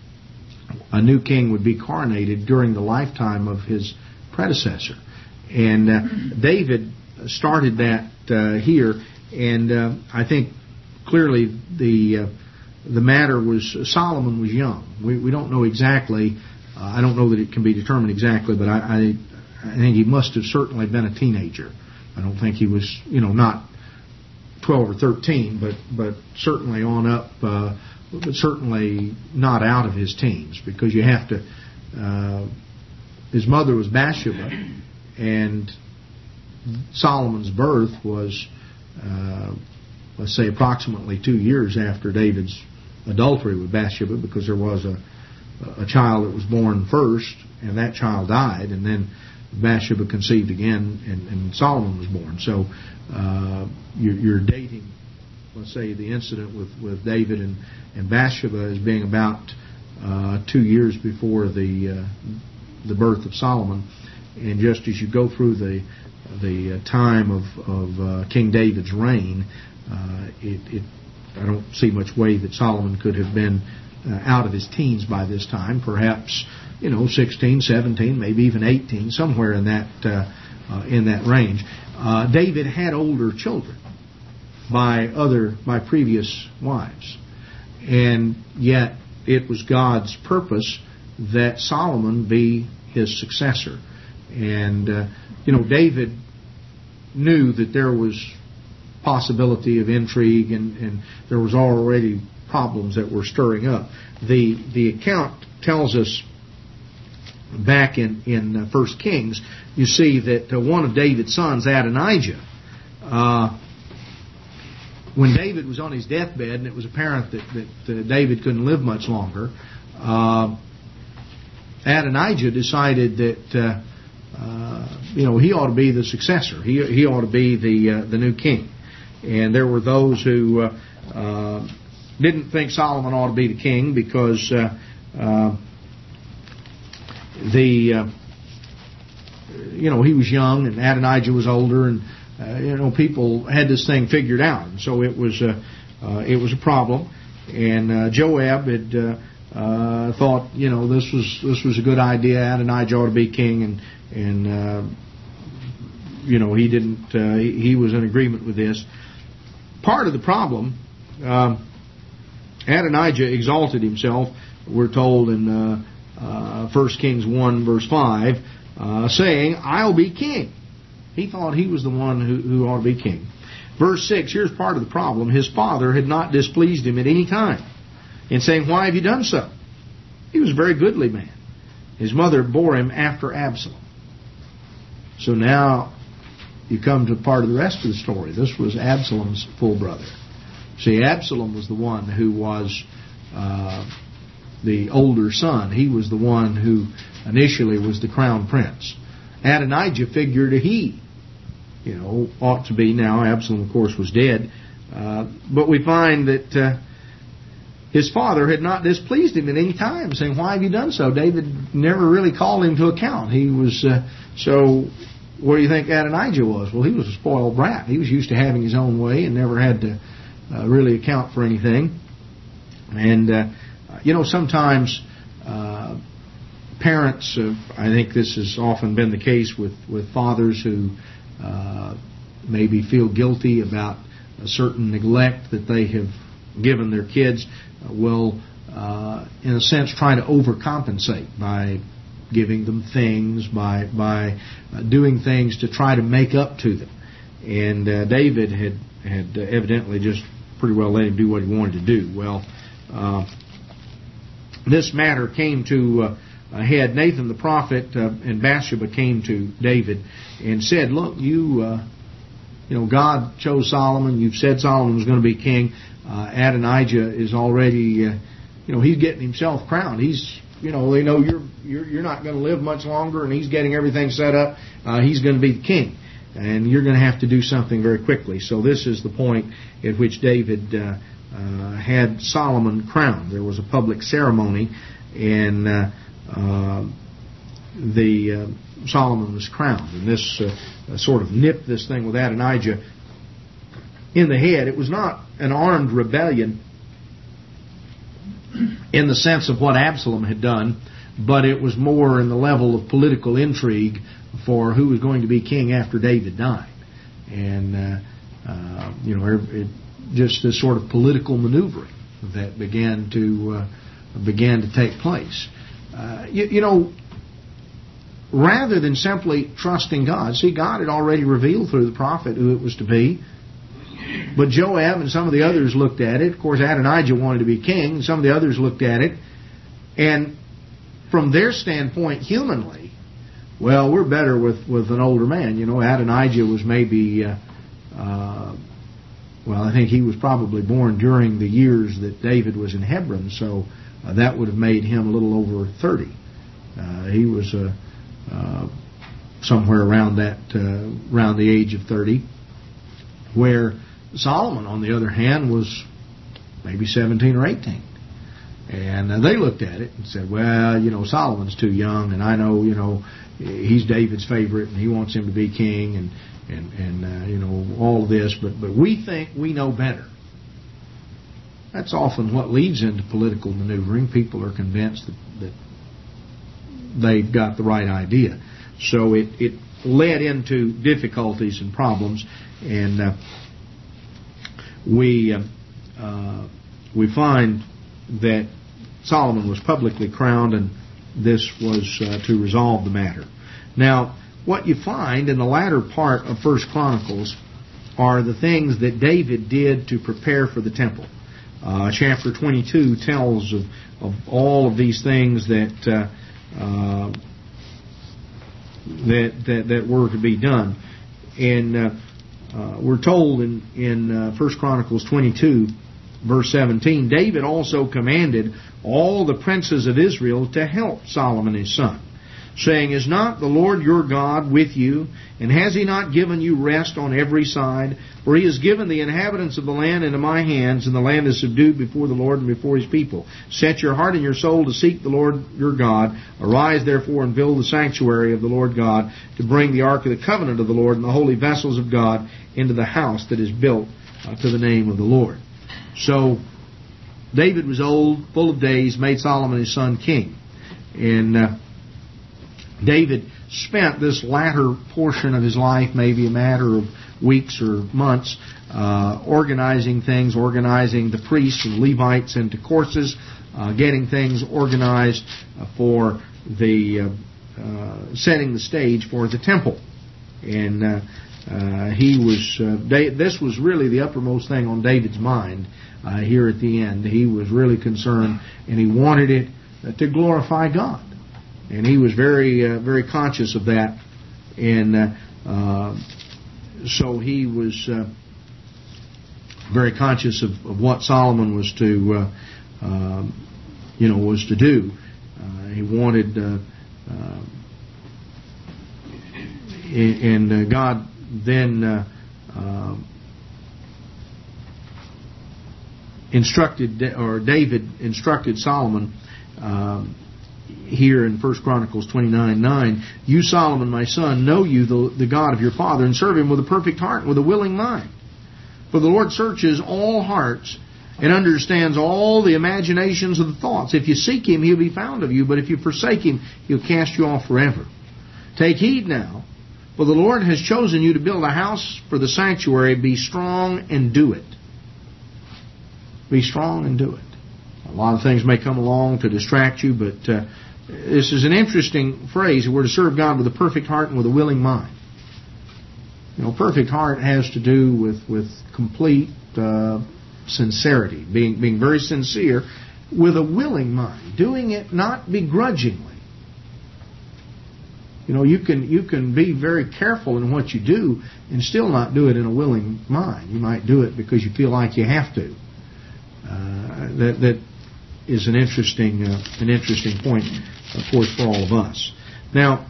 a new king would be coronated during the lifetime of his predecessor. And uh, David started that uh, here, and uh, I think clearly the uh, the matter was Solomon was young. We we don't know exactly. Uh, I don't know that it can be determined exactly, but I, I I think he must have certainly been a teenager. I don't think he was, you know, not twelve or thirteen, but but certainly on up, uh, but certainly not out of his teens, because you have to. Uh, his mother was Bathsheba, and Solomon's birth was, uh, let's say, approximately two years after David's adultery with Bathsheba, because there was a a child that was born first, and that child died, and then Bathsheba conceived again, and, and Solomon was born. So uh, you're, you're dating, let's say, the incident with, with David and, and Bathsheba as being about uh, two years before the uh, the birth of Solomon. And just as you go through the the uh, time of, of uh, King David's reign, uh, it, it I don't see much way that Solomon could have been uh, out of his teens by this time. Perhaps, you know, sixteen, seventeen, maybe even eighteen, somewhere in that uh, uh, in that range. Uh, David had older children by other by previous wives, and yet it was God's purpose that Solomon be his successor. And uh, you know, David knew that there was possibility of intrigue, and, and there was already problems that were stirring up. The the account tells us back in in uh, First Kings, you see that uh, one of David's sons, Adonijah, uh, when David was on his deathbed, and it was apparent that, that uh, David couldn't live much longer, uh, Adonijah decided that uh, uh, you know he ought to be the successor. He he ought to be the uh, the new king. And there were those who uh, uh, didn't think Solomon ought to be the king because uh, uh, the uh, you know he was young and Adonijah was older, and uh, you know people had this thing figured out, and so it was uh, uh, it was a problem. And uh, Joab had uh, uh, thought you know this was this was a good idea. Adonijah ought to be king, and and uh, you know he didn't uh, he, he was in agreement with this. Part of the problem, um, Adonijah exalted himself, we're told in uh, uh, First Kings one, verse five, uh, saying, I'll be king. He thought he was the one who, who ought to be king. Verse six, here's part of the problem. His father had not displeased him at any time in saying, why have you done so? He was a very goodly man. His mother bore him after Absalom. So now you come to part of the rest of the story. This was Absalom's full brother. See, Absalom was the one who was uh, the older son. He was the one who initially was the crown prince. Adonijah figured he, you know, ought to be. Now Absalom, of course, was dead. Uh, but we find that uh, his father had not displeased him at any time, saying, "Why have you done so?" David never really called him to account. He was, uh, so what do you think Adonijah was? Well, he was a spoiled brat. He was used to having his own way and never had to uh, really account for anything. And, uh, you know, sometimes uh, parents, uh, I think this has often been the case with, with fathers who uh, maybe feel guilty about a certain neglect that they have given their kids, uh, will, uh, in a sense, try to overcompensate by giving them things, by by uh, doing things to try to make up to them. And uh, David had, had uh, evidently just pretty well let him do what he wanted to do. Well, uh, this matter came to uh, a head. Nathan the prophet uh, and Bathsheba came to David and said, "Look, you... Uh, You know, God chose Solomon. You've said Solomon was going to be king. Uh, Adonijah is already, uh, you know, he's getting himself crowned. He's, you know, they know you're you're, you're not going to live much longer, and he's getting everything set up. Uh, he's going to be the king, and you're going to have to do something very quickly." So this is the point at which David uh, uh, had Solomon crowned. There was a public ceremony, and uh, uh, the uh, Solomon was crowned, and this uh, sort of nipped this thing with Adonijah in the head. It was not an armed rebellion in the sense of what Absalom had done, but it was more in the level of political intrigue for who was going to be king after David died. And, uh, uh, you know, it, just this sort of political maneuvering that began to uh, began to take place. Uh, you, you know, rather than simply trusting God, see, God had already revealed through the prophet who it was to be. But Joab and some of the others looked at it. Of course, Adonijah wanted to be king, and some of the others looked at it. And from their standpoint, humanly, well, we're better with, with an older man. You know, Adonijah was maybe, uh, uh, well, I think he was probably born during the years that David was in Hebron, so uh, that would have made him a little over thirty. Uh, he was a... Uh, somewhere around that, uh, around the age of thirty, where Solomon, on the other hand, was maybe seventeen or eighteen. And uh, they looked at it and said, "Well, you know, Solomon's too young, and I know, you know, he's David's favorite, and he wants him to be king, and and and uh, you know, all of this, but but we think we know better." That's often what leads into political maneuvering. People are convinced that, that they've got the right idea. So it, it led into difficulties and problems, and uh, we uh, uh, we find that Solomon was publicly crowned, and this was uh, to resolve the matter. Now, what you find in the latter part of First Chronicles are the things that David did to prepare for the temple. Uh, chapter twenty-two tells of, of all of these things that uh, Uh, that, that that were to be done, and uh, uh, we're told in in uh, First Chronicles twenty-two, verse seventeen, David also commanded all the princes of Israel to help Solomon his son, saying, "Is not the Lord your God with you, and has He not given you rest on every side? For He has given the inhabitants of the land into my hands, and the land is subdued before the Lord and before His people. Set your heart and your soul to seek the Lord your God. Arise therefore and build the sanctuary of the Lord God, to bring the ark of the covenant of the Lord and the holy vessels of God into the house that is built uh, to the name of the Lord." So David was old, full of days, made Solomon his son king. And uh, David spent this latter portion of his life, maybe a matter of weeks or months, uh, organizing things, organizing the priests and Levites into courses, uh, getting things organized uh, for the uh, uh, setting the stage for the temple. And uh, uh, he was uh, da- this was really the uppermost thing on David's mind uh, here at the end. He was really concerned, and he wanted it uh, to glorify God. And he was very, uh, very conscious of that. And uh, uh, so he was uh, very conscious of, of what Solomon was to, uh, uh, you know, was to do. Uh, he wanted, uh, uh, and uh, God then uh, uh, instructed, or David instructed Solomon um, here in First Chronicles twenty-nine nine, "You, Solomon, my son, know you the, the God of your father, and serve Him with a perfect heart and with a willing mind. For the Lord searches all hearts and understands all the imaginations of the thoughts. If you seek Him, He'll be found of you, but if you forsake Him, He'll cast you off forever. Take heed now, for the Lord has chosen you to build a house for the sanctuary. Be strong and do it." Be strong and do it. A lot of things may come along to distract you, but uh, this is an interesting phrase. We're to serve God with a perfect heart and with a willing mind. You know, perfect heart has to do with, with complete uh, sincerity, being being very sincere, with a willing mind, doing it not begrudgingly. You know, you can you can be very careful in what you do and still not do it in a willing mind. You might do it because you feel like you have to. Uh, that that is an interesting uh, an interesting point, of course, for all of us. Now,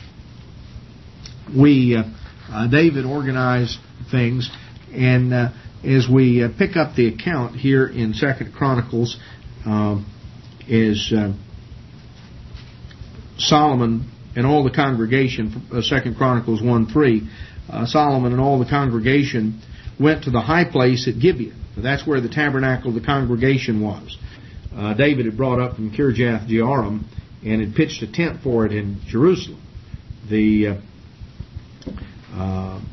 we uh, uh, David organized things, and uh, as we uh, pick up the account here in Second Chronicles, um, is uh, Solomon and all the congregation. Uh, Second Chronicles one three, uh, Solomon and all the congregation went to the high place at Gibeon. That's where the tabernacle of the congregation was. Uh, David had brought up from Kirjath Jearim and had pitched a tent for it in Jerusalem. The uh, uh,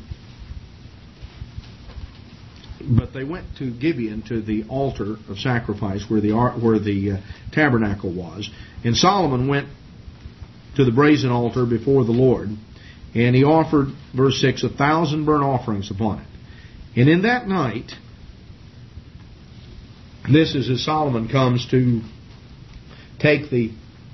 but they went to Gibeon, to the altar of sacrifice where the where the uh, tabernacle was. And Solomon went to the brazen altar before the Lord, and he offered, verse six, a thousand burnt offerings upon it. And in that night, this is as Solomon comes to take the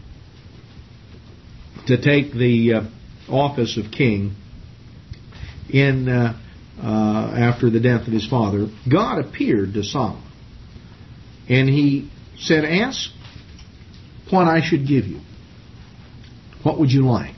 to take the uh, office of king in uh, uh, after the death of his father. God appeared to Solomon, and He said, "Ask what I should give you. What would you like?"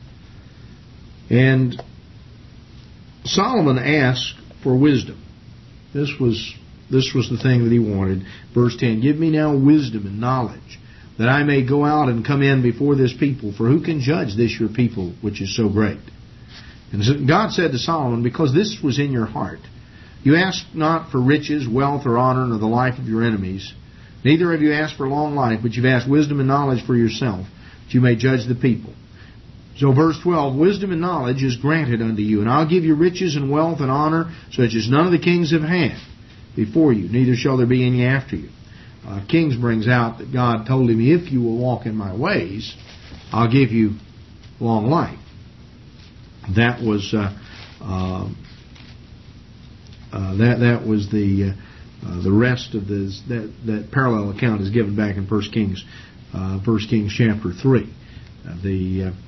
And Solomon asked for wisdom. This was This was the thing that he wanted. Verse ten, "Give me now wisdom and knowledge, that I may go out and come in before this people. For who can judge this your people, which is so great?" And God said to Solomon, "Because this was in your heart, you asked not for riches, wealth, or honor, nor the life of your enemies. Neither have you asked for long life, but you've asked wisdom and knowledge for yourself, that you may judge the people." So verse twelve, "Wisdom and knowledge is granted unto you, and I'll give you riches and wealth and honor, such as none of the kings have had before you, neither shall there be any after you." Uh, Kings brings out that God told him, "If you will walk in my ways, I'll give you long life." That was uh, uh, uh, that that was the uh, uh, the rest of this. That that parallel account is given back in First Kings, uh, First Kings chapter three. Uh, the uh,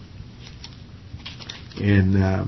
and uh,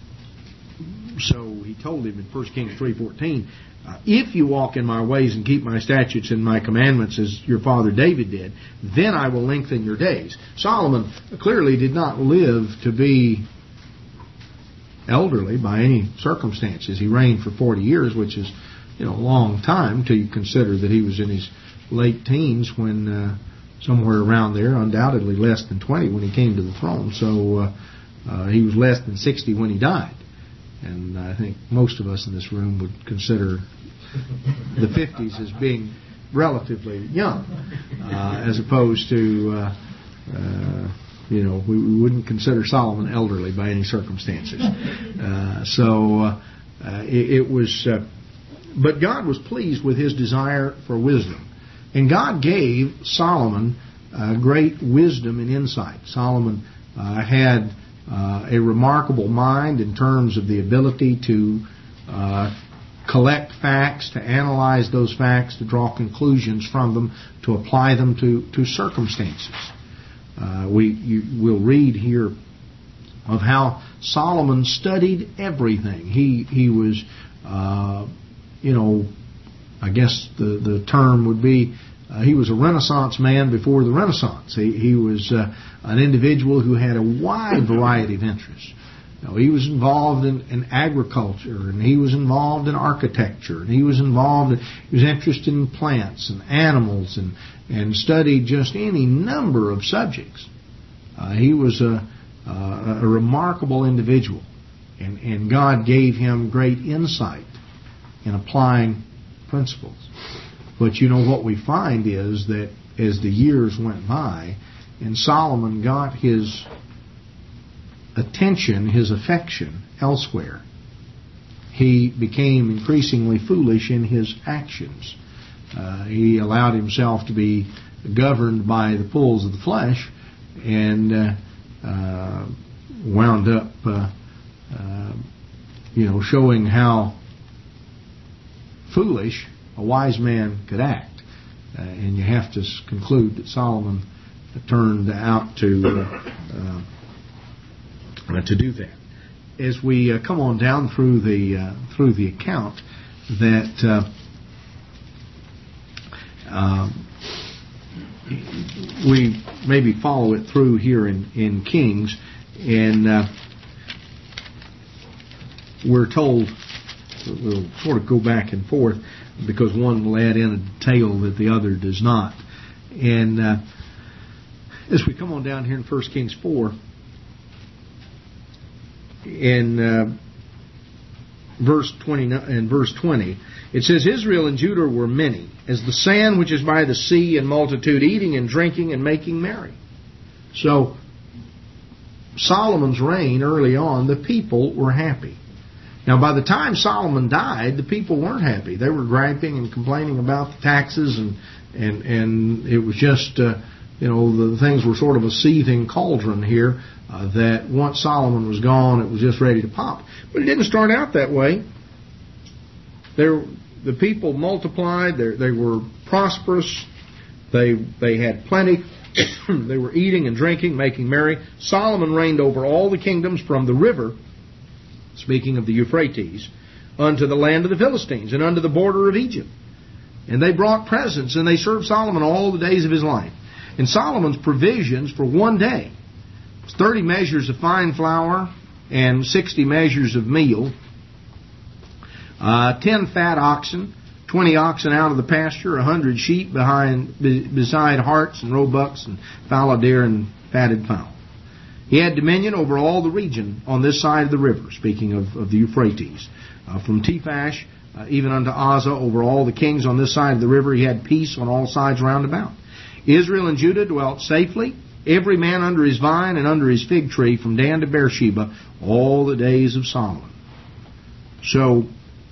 so he told him in First Kings three fourteen. Uh, if you walk in my ways and keep my statutes and my commandments as your father David did, then I will lengthen your days. Solomon clearly did not live to be elderly by any circumstances. He reigned for forty years, which is, you know, a long time till you consider that he was in his late teens when, uh, somewhere around there, undoubtedly less than twenty when he came to the throne. So uh, uh, he was less than sixty when he died. And I think most of us in this room would consider the fifties as being relatively young, uh, as opposed to, uh, uh, you know, we, we wouldn't consider Solomon elderly by any circumstances. Uh, so uh, uh, it, it was, uh, but God was pleased with his desire for wisdom. And God gave Solomon uh, great wisdom and insight. Solomon uh, had Uh, a remarkable mind in terms of the ability to uh, collect facts, to analyze those facts, to draw conclusions from them, to apply them to, to circumstances. Uh, we you, we'll read here of how Solomon studied everything. He he was, uh, you know, I guess the the term would be Uh, he was a Renaissance man before the Renaissance. He, he was uh, an individual who had a wide variety of interests. You know, he was involved in, in agriculture, and he was involved in architecture, and he was involved in, he was interested in plants and animals, and, and studied just any number of subjects. Uh, he was a, uh, a remarkable individual, and, and God gave him great insight in applying principles. But you know what we find is that as the years went by, and Solomon got his attention, his affection elsewhere, he became increasingly foolish in his actions. Uh, he allowed himself to be governed by the pulls of the flesh, and uh, uh, wound up, uh, uh, you know, showing how foolish a wise man could act. Uh, and you have to conclude that Solomon turned out to uh, uh, to do that. As we uh, come on down through the uh, through the account, that uh, uh, we maybe follow it through here in, in Kings, and uh, we're told, we'll sort of go back and forth because one will add in a detail that the other does not. And uh, as we come on down here in First Kings four, in uh, verse twenty, in verse twenty, it says, Israel and Judah were many, as the sand which is by the sea, in multitude, eating and drinking and making merry. So, Solomon's reign early on, the people were happy. Now, by the time Solomon died, the people weren't happy. They were griping and complaining about the taxes, and and and it was just, uh, you know, the things were sort of a seething cauldron here, uh, that once Solomon was gone, it was just ready to pop. But it didn't start out that way. There, the people multiplied. They they were prosperous. They they had plenty. They were eating and drinking, making merry. Solomon reigned over all the kingdoms from the river, speaking of the Euphrates, unto the land of the Philistines, and unto the border of Egypt. And they brought presents, and they served Solomon all the days of his life. And Solomon's provisions for one day was thirty measures of fine flour, and sixty measures of meal, uh, ten fat oxen, twenty oxen out of the pasture, a hundred sheep behind beside harts and roebucks and fallow deer and fatted fowl. He had dominion over all the region on this side of the river, speaking of, of the Euphrates. Uh, from Tephash uh, even unto Azza, over all the kings on this side of the river, he had peace on all sides round about. Israel and Judah dwelt safely, every man under his vine and under his fig tree, from Dan to Beersheba, all the days of Solomon. So,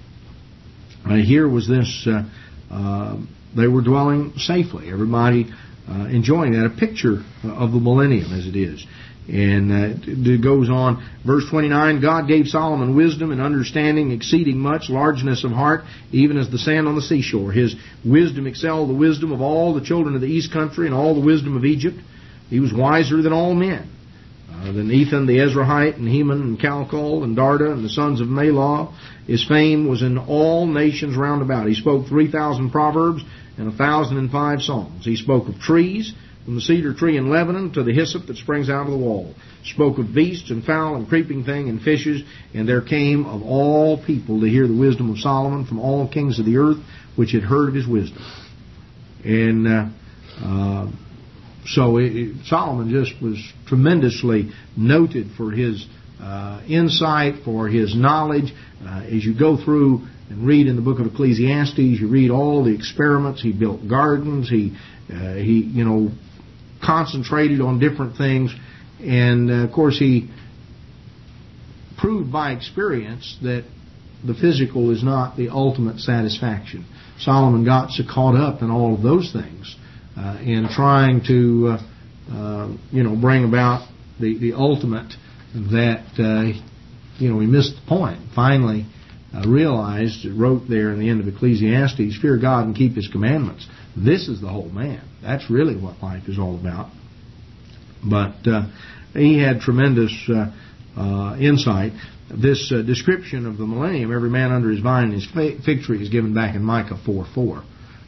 uh, here was this, uh, uh, they were dwelling safely. Everybody uh, enjoying that. A picture of the millennium as it is. And uh, it goes on, verse twenty-nine, God gave Solomon wisdom and understanding exceeding much, largeness of heart, even as the sand on the seashore. His wisdom excelled the wisdom of all the children of the east country and all the wisdom of Egypt. He was wiser than all men, uh, than Ethan the Ezrahite, and Heman and Calcol and Darda and the sons of Malah. His fame was in all nations round about. He spoke three thousand proverbs and a thousand and five songs. He spoke of trees, from the cedar tree in Lebanon to the hyssop that springs out of the wall. Spoke of beasts and fowl and creeping thing and fishes. And there came of all people to hear the wisdom of Solomon from all kings of the earth, which had heard of his wisdom. And uh, uh, so it, it, Solomon just was tremendously noted for his uh, insight, for his knowledge. Uh, as you go through and read in the book of Ecclesiastes, you read all the experiments. He built gardens. He, uh, he, you know, concentrated on different things, and uh, of course he proved by experience that the physical is not the ultimate satisfaction. Solomon got so caught up in all of those things uh, in trying to uh, uh, you know bring about the, the ultimate that uh, you know he missed the point. Finally uh, realized, wrote there in the end of Ecclesiastes, fear God and keep His commandments. This is the whole man. That's really what life is all about. But uh, he had tremendous uh, uh, insight. This uh, description of the millennium, every man under his vine and his fig tree, is given back in Micah four four.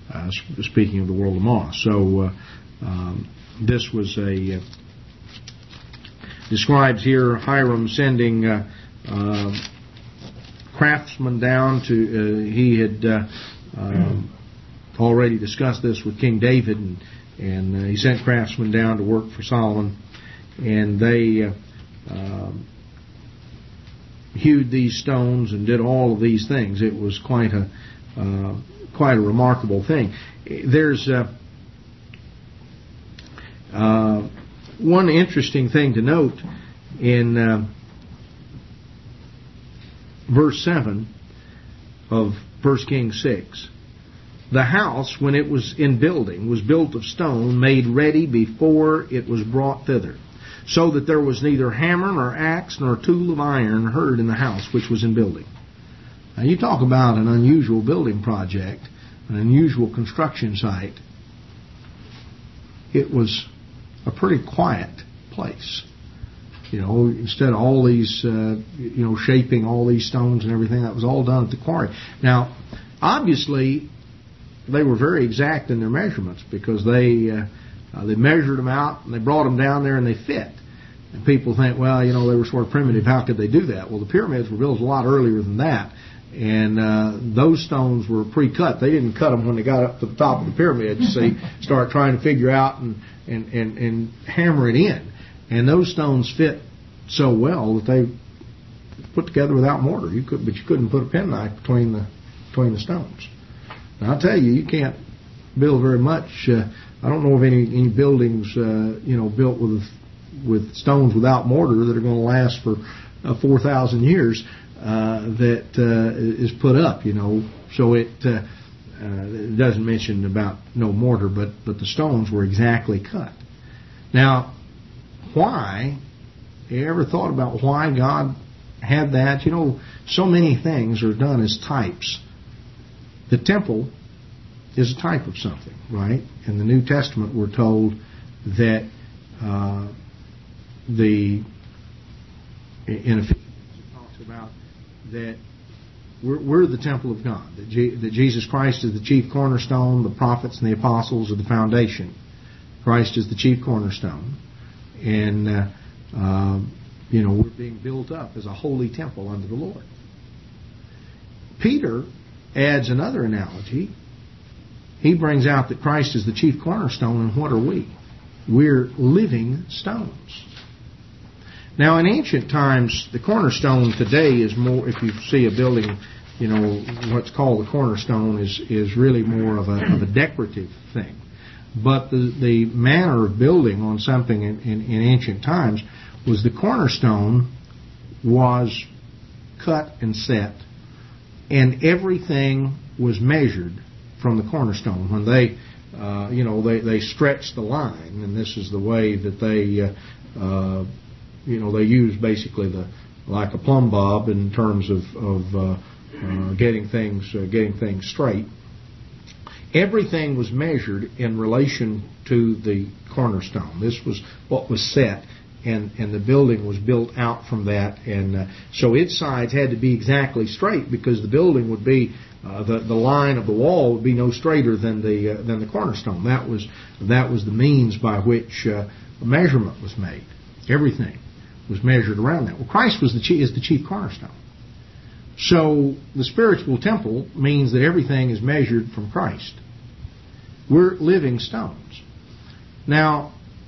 uh, speaking of the world of moss. So uh, um, this was a... Uh, describes here Hiram sending uh, uh, craftsmen down to, uh, he had uh, um, already discussed this with King David, and, and uh, he sent craftsmen down to work for Solomon, and they uh, uh, hewed these stones and did all of these things. It was quite a uh, quite a remarkable thing. There's uh, uh, one interesting thing to note in uh, verse seven of First Kings six. The house, when it was in building, was built of stone, made ready before it was brought thither, so that there was neither hammer nor axe nor tool of iron heard in the house which was in building. Now you talk about an unusual building project, an unusual construction site. It was a pretty quiet place. You know, instead of all these, uh, you know, shaping all these stones and everything, that was all done at the quarry. Now, obviously, they were very exact in their measurements, because they uh, uh, they measured them out and they brought them down there and they fit. And people think, well, you know, they were sort of primitive. How could they do that? Well, the pyramids were built a lot earlier than that. And uh, those stones were pre-cut. They didn't cut them when they got up to the top of the pyramid. You see, start trying to figure out and, and, and, and hammer it in. And those stones fit so well that they put together without mortar. You could, but you couldn't put a penknife between the between the stones. Now, I'll tell you, you can't build very much. Uh, I don't know of any any buildings, uh, you know, built with with stones without mortar that are going to last for uh, four thousand years. Uh, that uh, is put up, you know, so it, uh, uh, it doesn't mention about no mortar, but, but the stones were exactly cut. Now, why? You ever thought about why God had that? You know, so many things are done as types. The temple is a type of something, right? In the New Testament, we're told that uh, the in Ephesians it talks about that we're, we're the temple of God, that, G, that Jesus Christ is the chief cornerstone, the prophets and the apostles are the foundation. Christ is the chief cornerstone. And, uh, uh, you know, we're being built up as a holy temple unto the Lord. Peter adds another analogy. He brings out that Christ is the chief cornerstone, and what are we? We're living stones. Now, in ancient times, the cornerstone today is more, if you see a building, you know, what's called the cornerstone is, is really more of a, of a decorative thing. But the, the manner of building on something in, in, in ancient times was the cornerstone was cut and set, and everything was measured from the cornerstone. When they, uh, you know, they, they stretched the line, and this is the way that they, uh, uh, you know, they use basically the like a plumb bob in terms of, of uh, uh, getting things uh, getting things straight. Everything was measured in relation to the cornerstone. This was what was set, and, and the building was built out from that. And uh, so its sides had to be exactly straight, because the building would be uh, the the line of the wall would be no straighter than the uh, than the cornerstone. That was that was the means by which uh, a measurement was made. Everything was measured around that. Well, Christ was the chief, is the chief cornerstone. So the spiritual temple means that everything is measured from Christ. We're living stones. Now,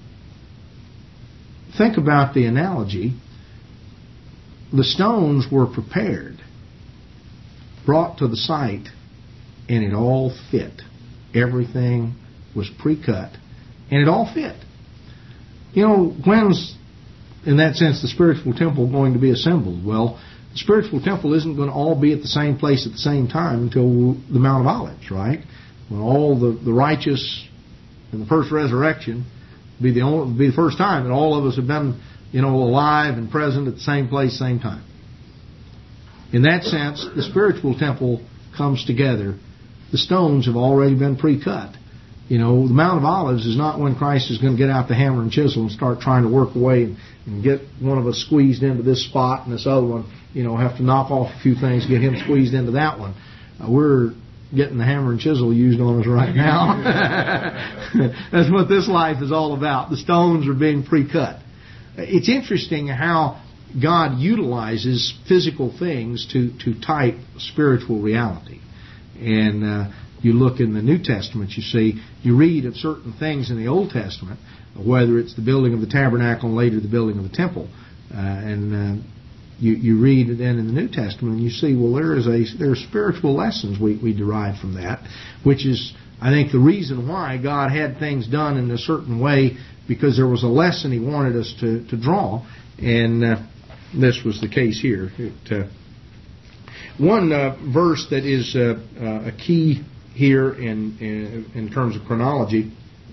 think about the analogy. The stones were prepared, brought to the site, and it all fit. Everything was pre-cut, and it all fit. You know, when's, in that sense, the spiritual temple going to be assembled? Well, the spiritual temple isn't going to all be at the same place at the same time until the Mount of Olives, right? When all the, the righteous in the first resurrection be the only, be the first time that all of us have been, you know, alive and present at the same place, same time. In that sense, the spiritual temple comes together. The stones have already been pre-cut. You know, the Mount of Olives is not when Christ is going to get out the hammer and chisel and start trying to work away and, and get one of us squeezed into this spot and this other one, you know, have to knock off a few things, get him squeezed into that one. Uh, we're getting the hammer and chisel used on us right now. That's what this life is all about. The stones are being pre-cut. It's interesting how God utilizes physical things to, to type spiritual reality. And uh, you look in the New Testament, you see, you read of certain things in the Old Testament, whether it's the building of the tabernacle and later the building of the temple. Uh, and uh, you, you read then in the New Testament and you see, well, there is a there are spiritual lessons we, we derive from that, which is, I think, the reason why God had things done in a certain way, because there was a lesson He wanted us to, to draw, and uh, this was the case here. It, uh, one uh, verse that is uh, uh, a key here in, in in terms of chronology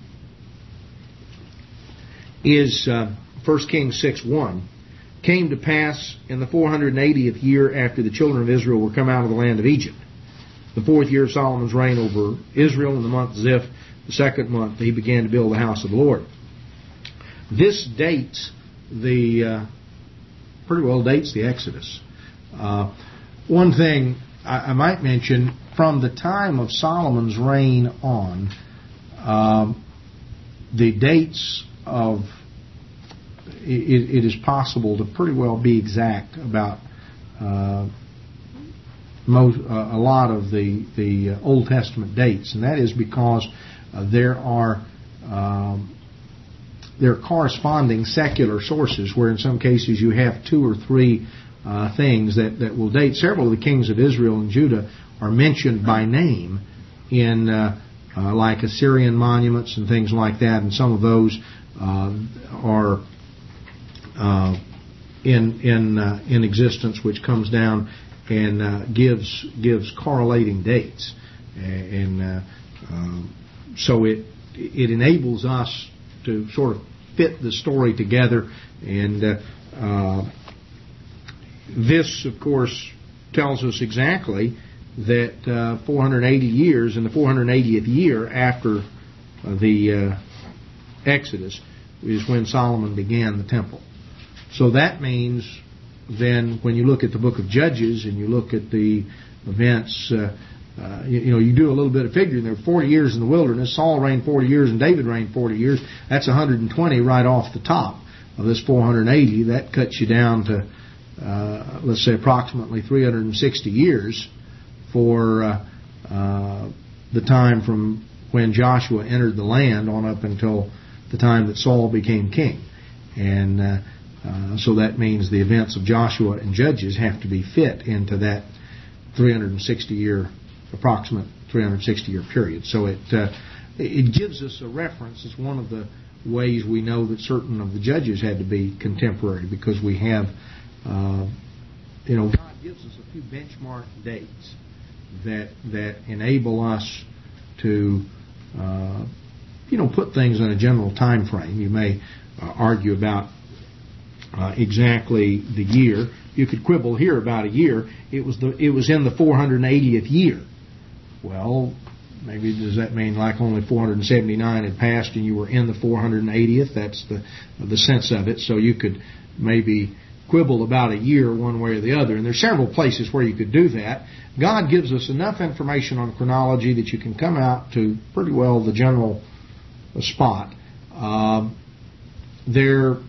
is uh, First Kings six one. Came to pass in the four hundred eightieth year after the children of Israel were come out of the land of Egypt, the fourth year of Solomon's reign over Israel, in the month Ziph, the second month, he began to build the house of the Lord. This dates the, uh, pretty well dates the Exodus. Uh, one thing I, I might mention, from the time of Solomon's reign on, um, the dates of, it, it is possible to pretty well be exact about uh, most, uh, a lot of the, the Old Testament dates, and that is because uh, there are um, there are corresponding secular sources where in some cases you have two or three uh, things that, that will date. Several of the kings of Israel and Judah are mentioned by name in uh, uh, like Assyrian monuments and things like that, and some of those uh, are uh, in in uh, in existence, which comes down and uh, gives gives correlating dates, and uh, uh, so it it enables us to sort of fit the story together. And uh, uh, this, of course, tells us exactly that uh, four hundred eighty years, in the four hundred eightieth year after uh, the uh, Exodus, is when Solomon began the temple. So that means then when you look at the book of Judges and you look at the events, uh, Uh, you, you know, you do a little bit of figuring. There were forty years in the wilderness. Saul reigned forty years and David reigned forty years. That's one hundred twenty right off the top of this four hundred eighty. That cuts you down to, uh, let's say, approximately three hundred sixty years for uh, uh, the time from when Joshua entered the land on up until the time that Saul became king. And uh, uh, so that means the events of Joshua and Judges have to be fit into that three hundred sixty year approximate three hundred sixty year period. So it uh, it gives us a reference. It's one of the ways we know that certain of the judges had to be contemporary, because we have, uh, you know, God gives us a few benchmark dates that that enable us to, uh, you know, put things in a general time frame. You may uh, argue about uh, exactly the year. You could quibble here about a year. It was the it was in the four hundred eightieth year. Well, maybe does that mean like only four hundred seventy-nine had passed and you were in the four hundred eightieth? That's the the sense of it. So you could maybe quibble about a year one way or the other. And there's several places where you could do that. God gives us enough information on chronology that you can come out to pretty well the general spot. Um, there are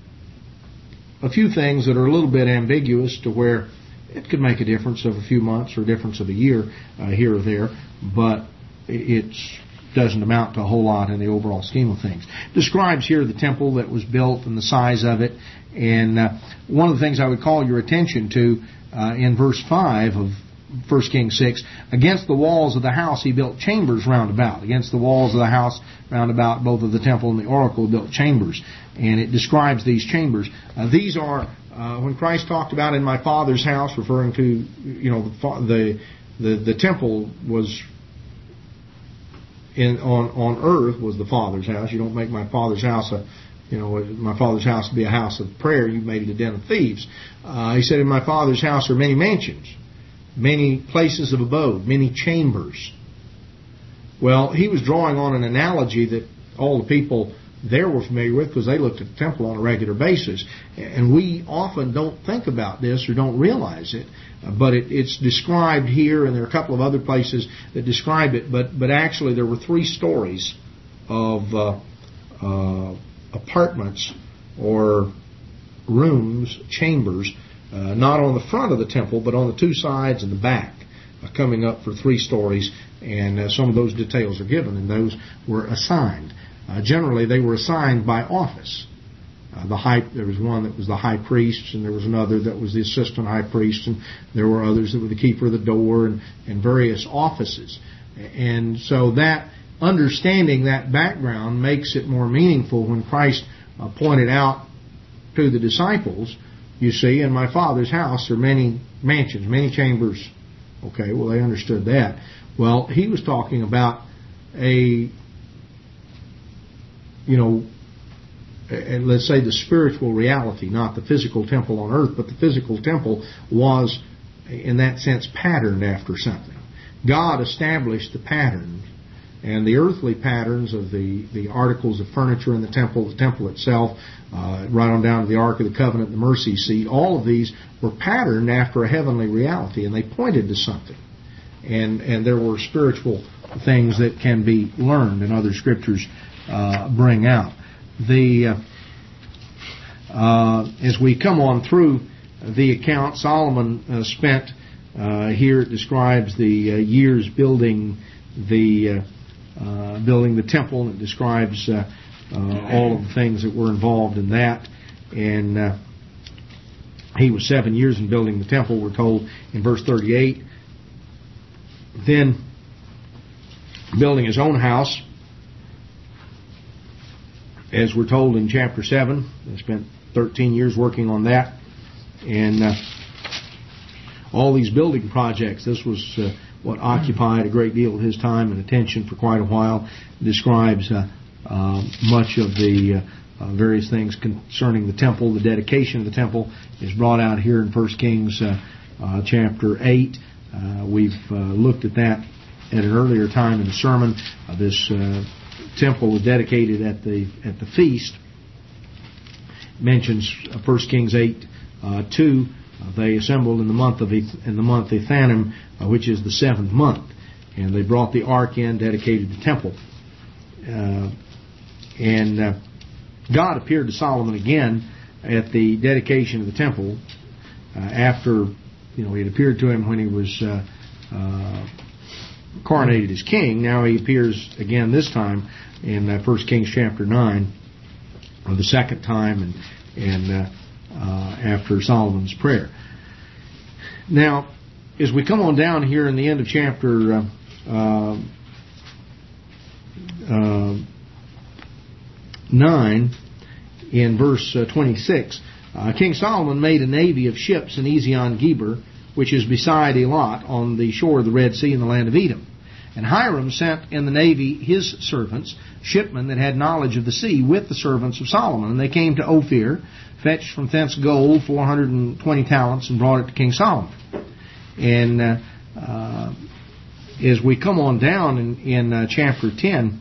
a few things that are a little bit ambiguous to where it could make a difference of a few months or a difference of a year uh, here or there, but it doesn't amount to a whole lot in the overall scheme of things. It describes here the temple that was built and the size of it, and uh, one of the things I would call your attention to uh, in verse five of First Kings six, against the walls of the house he built chambers round about. Against the walls of the house round about both of the temple and the oracle built chambers, and it describes these chambers. Uh, these are Uh, when Christ talked about in my Father's house, referring to, you know, the the the temple was in on on earth was the Father's house. You don't make my Father's house a, you know, my Father's house to be a house of prayer. You've made it a den of thieves. Uh, he said, in my Father's house are many mansions, many places of abode, many chambers. Well, he was drawing on an analogy that all the people there were familiar with because they looked at the temple on a regular basis. And we often don't think about this or don't realize it, but it, it's described here, and there are a couple of other places that describe it, but, but actually there were three stories of uh, uh, apartments or rooms, chambers, uh, not on the front of the temple, but on the two sides and the back, uh, coming up for three stories, and uh, some of those details are given, and those were assigned. Uh, generally, they were assigned by office. Uh, the high, there was one that was the high priest, and there was another that was the assistant high priest, and there were others that were the keeper of the door, and, and various offices. And so that understanding that background makes it more meaningful when Christ uh, pointed out to the disciples, you see, in my Father's house are many mansions, many chambers. Okay, well, they understood that. Well, he was talking about a, you know, and let's say the spiritual reality, not the physical temple on earth, but the physical temple was, in that sense, patterned after something. God established the pattern, and the earthly patterns of the, the articles of furniture in the temple, the temple itself, uh, right on down to the Ark of the Covenant, the mercy seat, all of these were patterned after a heavenly reality, and they pointed to something. And, and there were spiritual things that can be learned, and other scriptures uh, bring out. The uh, uh, as we come on through the account, Solomon uh, spent uh, here. It describes the uh, years building the uh, uh, building the temple. It describes uh, uh, all of the things that were involved in that. And uh, he was seven years in building the temple. We're told in verse thirty-eight. Then building his own house. As we're told in chapter seven, he spent thirteen years working on that. And uh, all these building projects, this was uh, what occupied a great deal of his time and attention for quite a while. It describes uh, uh, much of the uh, uh, various things concerning the temple. The dedication of the temple is brought out here in First Kings uh, uh, chapter eight. Uh, we've uh, looked at that at an earlier time in the sermon. Uh, this uh, temple was dedicated at the at the feast. It mentions uh, First Kings eight uh, two. Uh, they assembled in the month of in the month Ethanim, uh, which is the seventh month, and they brought the ark in, dedicated the temple, uh, and uh, God appeared to Solomon again at the dedication of the temple uh, after you know he had appeared to him when he was uh, uh, coronated as king. Now he appears again this time in uh, First Kings chapter nine, or the second time, and and uh, uh, after Solomon's prayer. Now, as we come on down here in the end of chapter uh, uh, uh, nine, in verse uh, twenty-six, uh, King Solomon made a navy of ships in Ezion-Geber, which is beside Elat, on the shore of the Red Sea in the land of Edom. And Hiram sent in the navy his servants, shipmen that had knowledge of the sea, with the servants of Solomon. And they came to Ophir, fetched from thence gold, four hundred twenty talents, and brought it to King Solomon. And uh, uh, as we come on down in, in uh, chapter ten,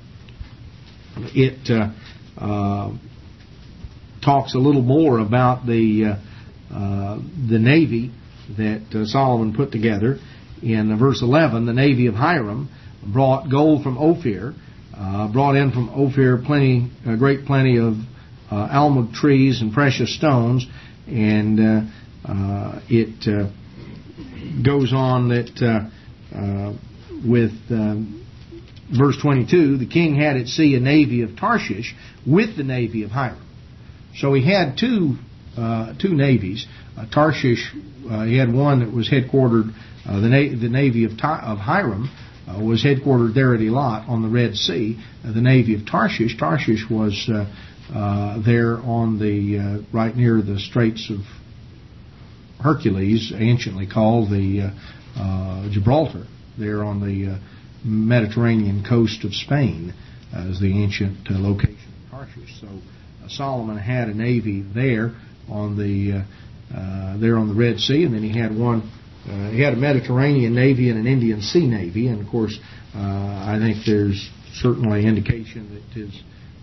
it uh, uh, talks a little more about the uh, uh, the navy that uh, Solomon put together. In verse eleven, the navy of Hiram brought gold from Ophir, uh, brought in from Ophir plenty, a great plenty of uh, almug trees and precious stones, and uh, uh, it uh, goes on that uh, uh, with um, verse twenty-two, the king had at sea a navy of Tarshish with the navy of Hiram. So he had two uh, two navies. Uh, Tarshish, uh, he had one that was headquartered. Uh, the, na- the navy of, Ta- of Hiram uh, was headquartered there at Elat on the Red Sea. Uh, the navy of Tarshish, Tarshish was uh, uh, there on the uh, right near the Straits of Hercules, anciently called the uh, uh, Gibraltar, there on the uh, Mediterranean coast of Spain, uh, as the ancient uh, location of Tarshish. So uh, Solomon had a navy there on the uh, uh, there on the Red Sea, and then he had one. Uh, he had a Mediterranean Navy and an Indian Sea Navy, and of course, uh, I think there's certainly indication that his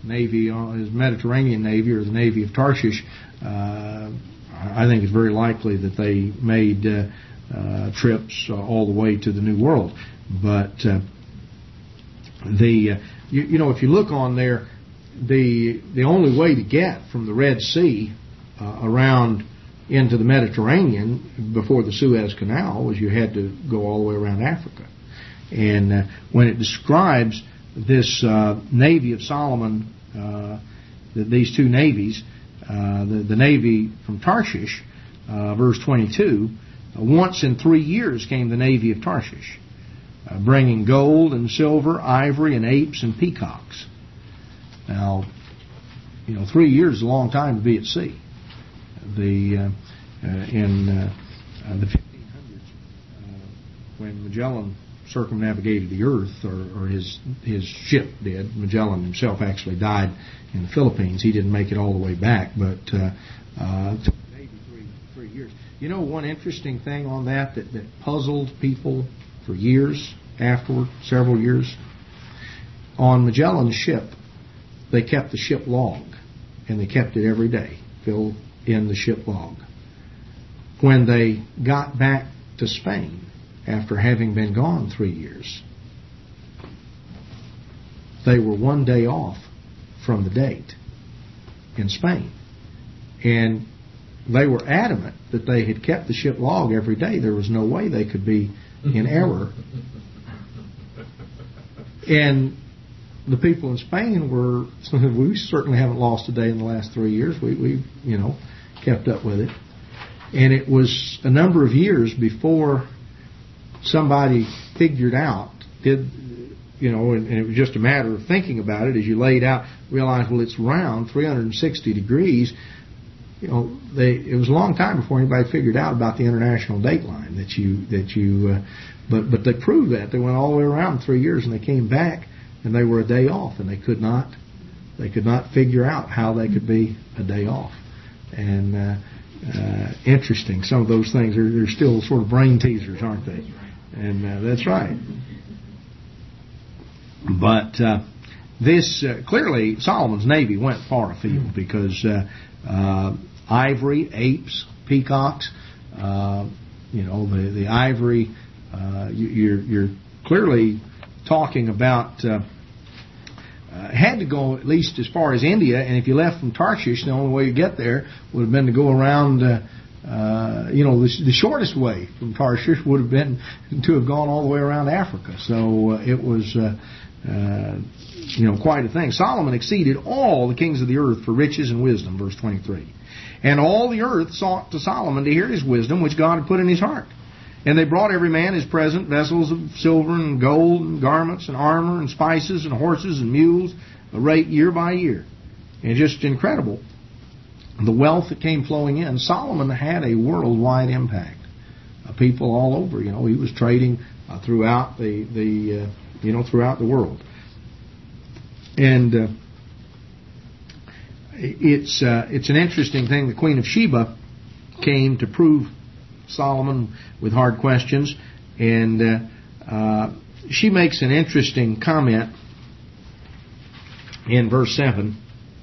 Navy, his Mediterranean Navy, or the Navy of Tarshish, uh, I think it's very likely that they made uh, uh, trips uh, all the way to the New World. But uh, the uh, you, you know, if you look on there, the the only way to get from the Red Sea uh, around into the Mediterranean before the Suez Canal was you had to go all the way around Africa. And uh, when it describes this uh, Navy of Solomon, uh, the, these two navies, uh, the, the Navy from Tarshish, uh, verse twenty-two, uh, once in three years came the Navy of Tarshish, uh, bringing gold and silver, ivory and apes and peacocks. Now, you know, three years is a long time to be at sea. The uh, uh, in uh, uh, the fifteen hundreds, uh, when Magellan circumnavigated the Earth, or, or his his ship did. Magellan himself actually died in the Philippines. He didn't make it all the way back, but uh, uh, took maybe three three years. You know, one interesting thing on that, that that puzzled people for years afterward, several years. On Magellan's ship, they kept the ship log, and they kept it every day, filled in the ship log. When they got back to Spain, after having been gone three years, they were one day off from the date in Spain. And they were adamant that they had kept the ship log every day. There was no way they could be in error. And the people in Spain were, we certainly haven't lost a day in the last three years. We, we, you know, kept up with it. And it was a number of years before somebody figured out, did, you know, and, and it was just a matter of thinking about it as you laid out, realized, well, it's round, three hundred sixty degrees. You know, they, it was a long time before anybody figured out about the international date line that you, that you, uh, but, but they proved that. They went all the way around three years and they came back and they were a day off, and they could not, they could not figure out how they could be a day off. And, uh, uh, interesting. Some of those things are, they're still sort of brain teasers, aren't they? And uh, that's right. But uh, this, uh, clearly, Solomon's Navy went far afield because uh, uh, ivory, apes, peacocks, uh, you know, the, the ivory, uh, you, you're, you're clearly talking about, uh, uh, had to go at least as far as India, and if you left from Tarshish, the only way you get there would have been to go around, uh, uh, you know, the, the shortest way from Tarshish would have been to have gone all the way around Africa. So uh, it was, uh, uh, you know, quite a thing. Solomon exceeded all the kings of the earth for riches and wisdom, verse twenty-three. And all the earth sought to Solomon to hear his wisdom, which God had put in his heart. And they brought every man his present, vessels of silver and gold and garments and armor and spices and horses and mules, a rate year by year. And just incredible, the wealth that came flowing in. Solomon had a worldwide impact. Uh, people all over, you know, he was trading uh, throughout the, the uh, you know, throughout the world. And uh, it's uh, it's an interesting thing. The Queen of Sheba came to prove Solomon with hard questions, and uh, uh, she makes an interesting comment in verse seven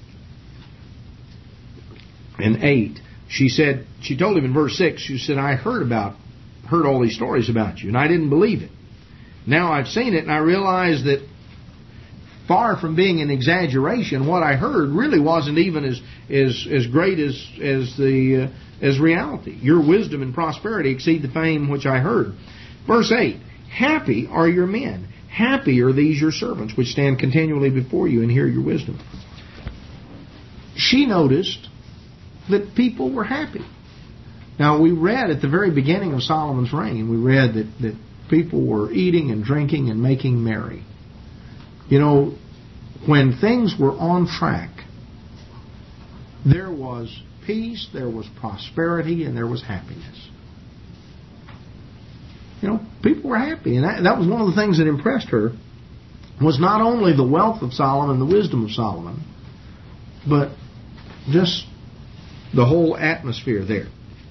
and eight. She said, she told him in verse six, she said, I heard about, heard all these stories about you, and I didn't believe it. Now I've seen it, and I realize that far from being an exaggeration, what I heard really wasn't even as as, as great as as the uh, as reality. Your wisdom and prosperity exceed the fame which I heard. Verse eight, happy are your men, happy are these your servants, which stand continually before you and hear your wisdom. She noticed that people were happy. Now, we read at the very beginning of Solomon's reign, we read that, that people were eating and drinking and making merry. You know, when things were on track, there was peace, there was prosperity, and there was happiness. You know, people were happy. And that, that was one of the things that impressed her, was not only the wealth of Solomon, the wisdom of Solomon, but just the whole atmosphere there.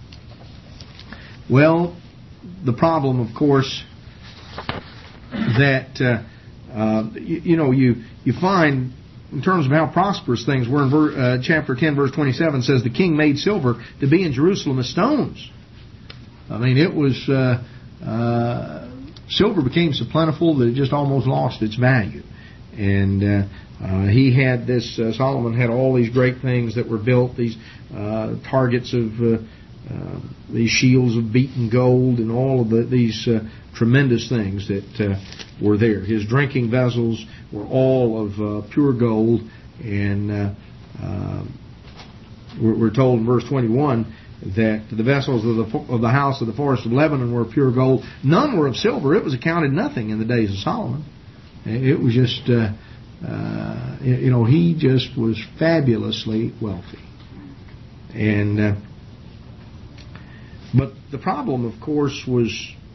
Well, the problem, of course, that uh, uh, you, you know you you find in terms of how prosperous things were, in ver, uh, chapter ten, verse twenty-seven says, the king made silver to be in Jerusalem as stones. I mean, it was, uh, uh, silver became so plentiful that it just almost lost its value. And uh, uh, he had this, uh, Solomon had all these great things that were built, these uh, targets of, uh, uh, these shields of beaten gold, and all of the, these uh, tremendous things that uh, were there. His drinking vessels were all of uh, pure gold, and uh, uh, we're, we're told in verse twenty-one that the vessels of the of the house of the forest of Lebanon were pure gold. None were of silver. It was accounted nothing in the days of Solomon. It was just, uh, uh, you know, he just was fabulously wealthy. And uh, but the problem, of course, was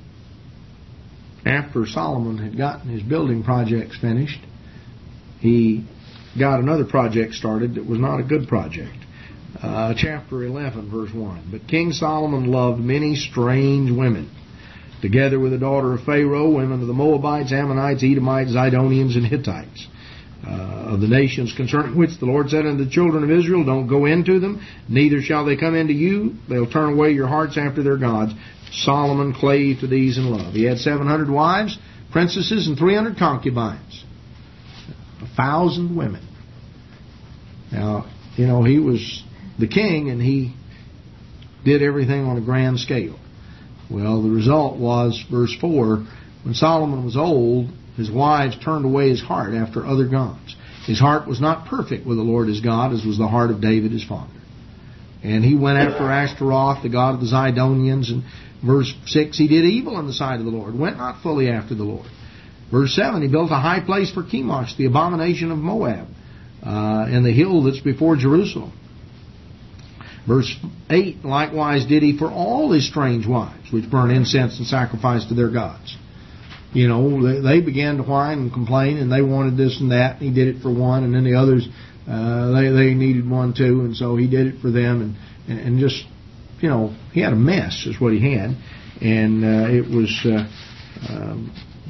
after Solomon had gotten his building projects finished, he got another project started that was not a good project. Uh, chapter eleven, verse one. But King Solomon loved many strange women, together with the daughter of Pharaoh, women of the Moabites, Ammonites, Edomites, Zidonians, and Hittites, uh, of the nations concerning which the Lord said unto the children of Israel, don't go into them, neither shall they come into you. They'll turn away your hearts after their gods. Solomon clave to these in love. He had seven hundred wives, princesses, and three hundred concubines. A thousand women. Now, you know, he was the king, and he did everything on a grand scale. Well, the result was, verse four, when Solomon was old, his wives turned away his heart after other gods. His heart was not perfect with the Lord his God, as was the heart of David his father. And he went after Ashtaroth, the god of the Zidonians. And verse six, he did evil in the sight of the Lord, went not fully after the Lord. Verse seven, he built a high place for Chemosh, the abomination of Moab, uh, and the hill that's before Jerusalem. Verse eight, likewise did he for all his strange wives, which burn incense and sacrifice to their gods. You know, they, they began to whine and complain, and they wanted this and that, and he did it for one, and then the others, uh, they, they needed one too, and so he did it for them, and, and just, you know, he had a mess is what he had, and uh, it was, uh, um,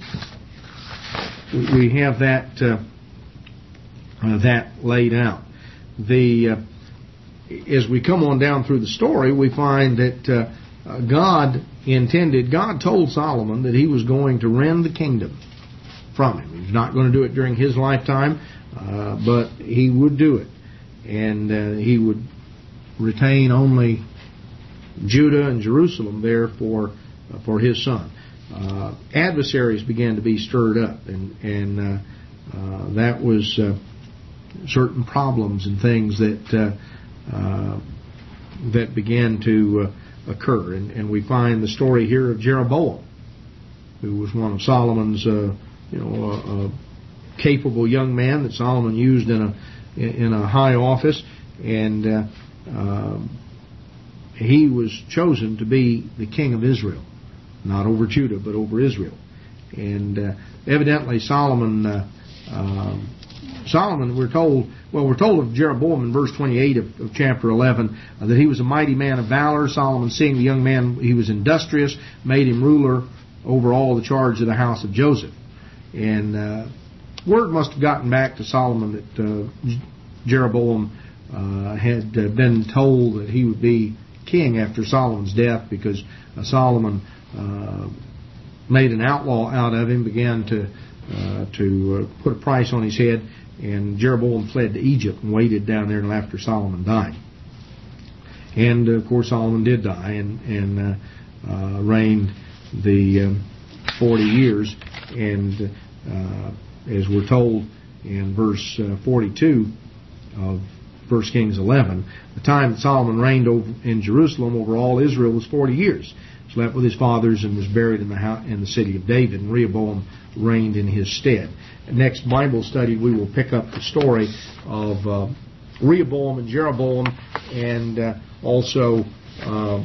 we have that, uh, uh, that laid out. The... Uh, As we come on down through the story, we find that uh, God intended, God told Solomon that he was going to rend the kingdom from him. He was not going to do it during his lifetime, uh, but he would do it. And uh, he would retain only Judah and Jerusalem there for uh, for his son. Uh, adversaries began to be stirred up, and, and uh, uh, that was uh, certain problems and things that... Uh, Uh, that began to uh, occur. And, and we find the story here of Jeroboam, who was one of Solomon's, uh, you know, a, a capable young man that Solomon used in a in a high office, and uh, uh, he was chosen to be the king of Israel, not over Judah, but over Israel. And uh, evidently Solomon. Uh, uh, Solomon, we're told, well, we're told of Jeroboam in verse twenty-eight of, of chapter eleven, uh, that he was a mighty man of valor. Solomon, seeing the young man, he was industrious, made him ruler over all the charge of the house of Joseph. And uh, word must have gotten back to Solomon that uh, Jeroboam uh, had uh, been told that he would be king after Solomon's death, because uh, Solomon uh, made an outlaw out of him, began to uh, to uh, put a price on his head. And Jeroboam fled to Egypt and waited down there until after Solomon died. And, of course, Solomon did die and, and uh, uh, reigned the um, forty years. And uh, as we're told in verse uh, forty-two of First Kings eleven, the time that Solomon reigned over in Jerusalem over all Israel was forty years. Slept with his fathers and was buried in the house, in the city of David, and Rehoboam reigned in his stead. Next Bible study, we will pick up the story of uh, Rehoboam and Jeroboam, and uh, also uh,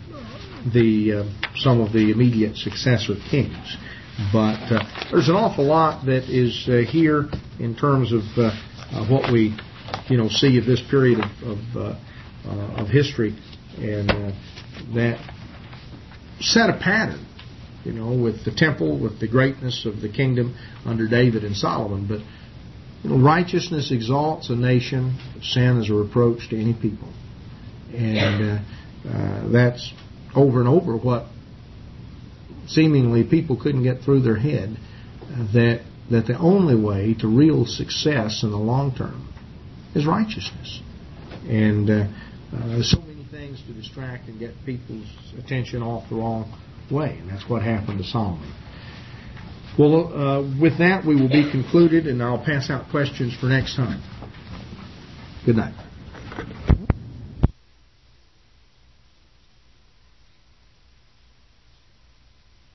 the uh, some of the immediate successor kings. But uh, there's an awful lot that is uh, here in terms of uh, uh, what we, you know, see of this period of of, uh, uh, of history, and uh, that set a pattern, you know, with the temple, with the greatness of the kingdom under David and Solomon. But righteousness exalts a nation. Sin is a reproach to any people. And uh, uh, that's over and over what seemingly people couldn't get through their head, uh, that that the only way to real success in the long term is righteousness. And uh, uh, there's so many things to distract and get people's attention off the wrong way, and that's what happened to Solomon. Well, uh, with that, we will be concluded, and I'll pass out questions for next time. Good night.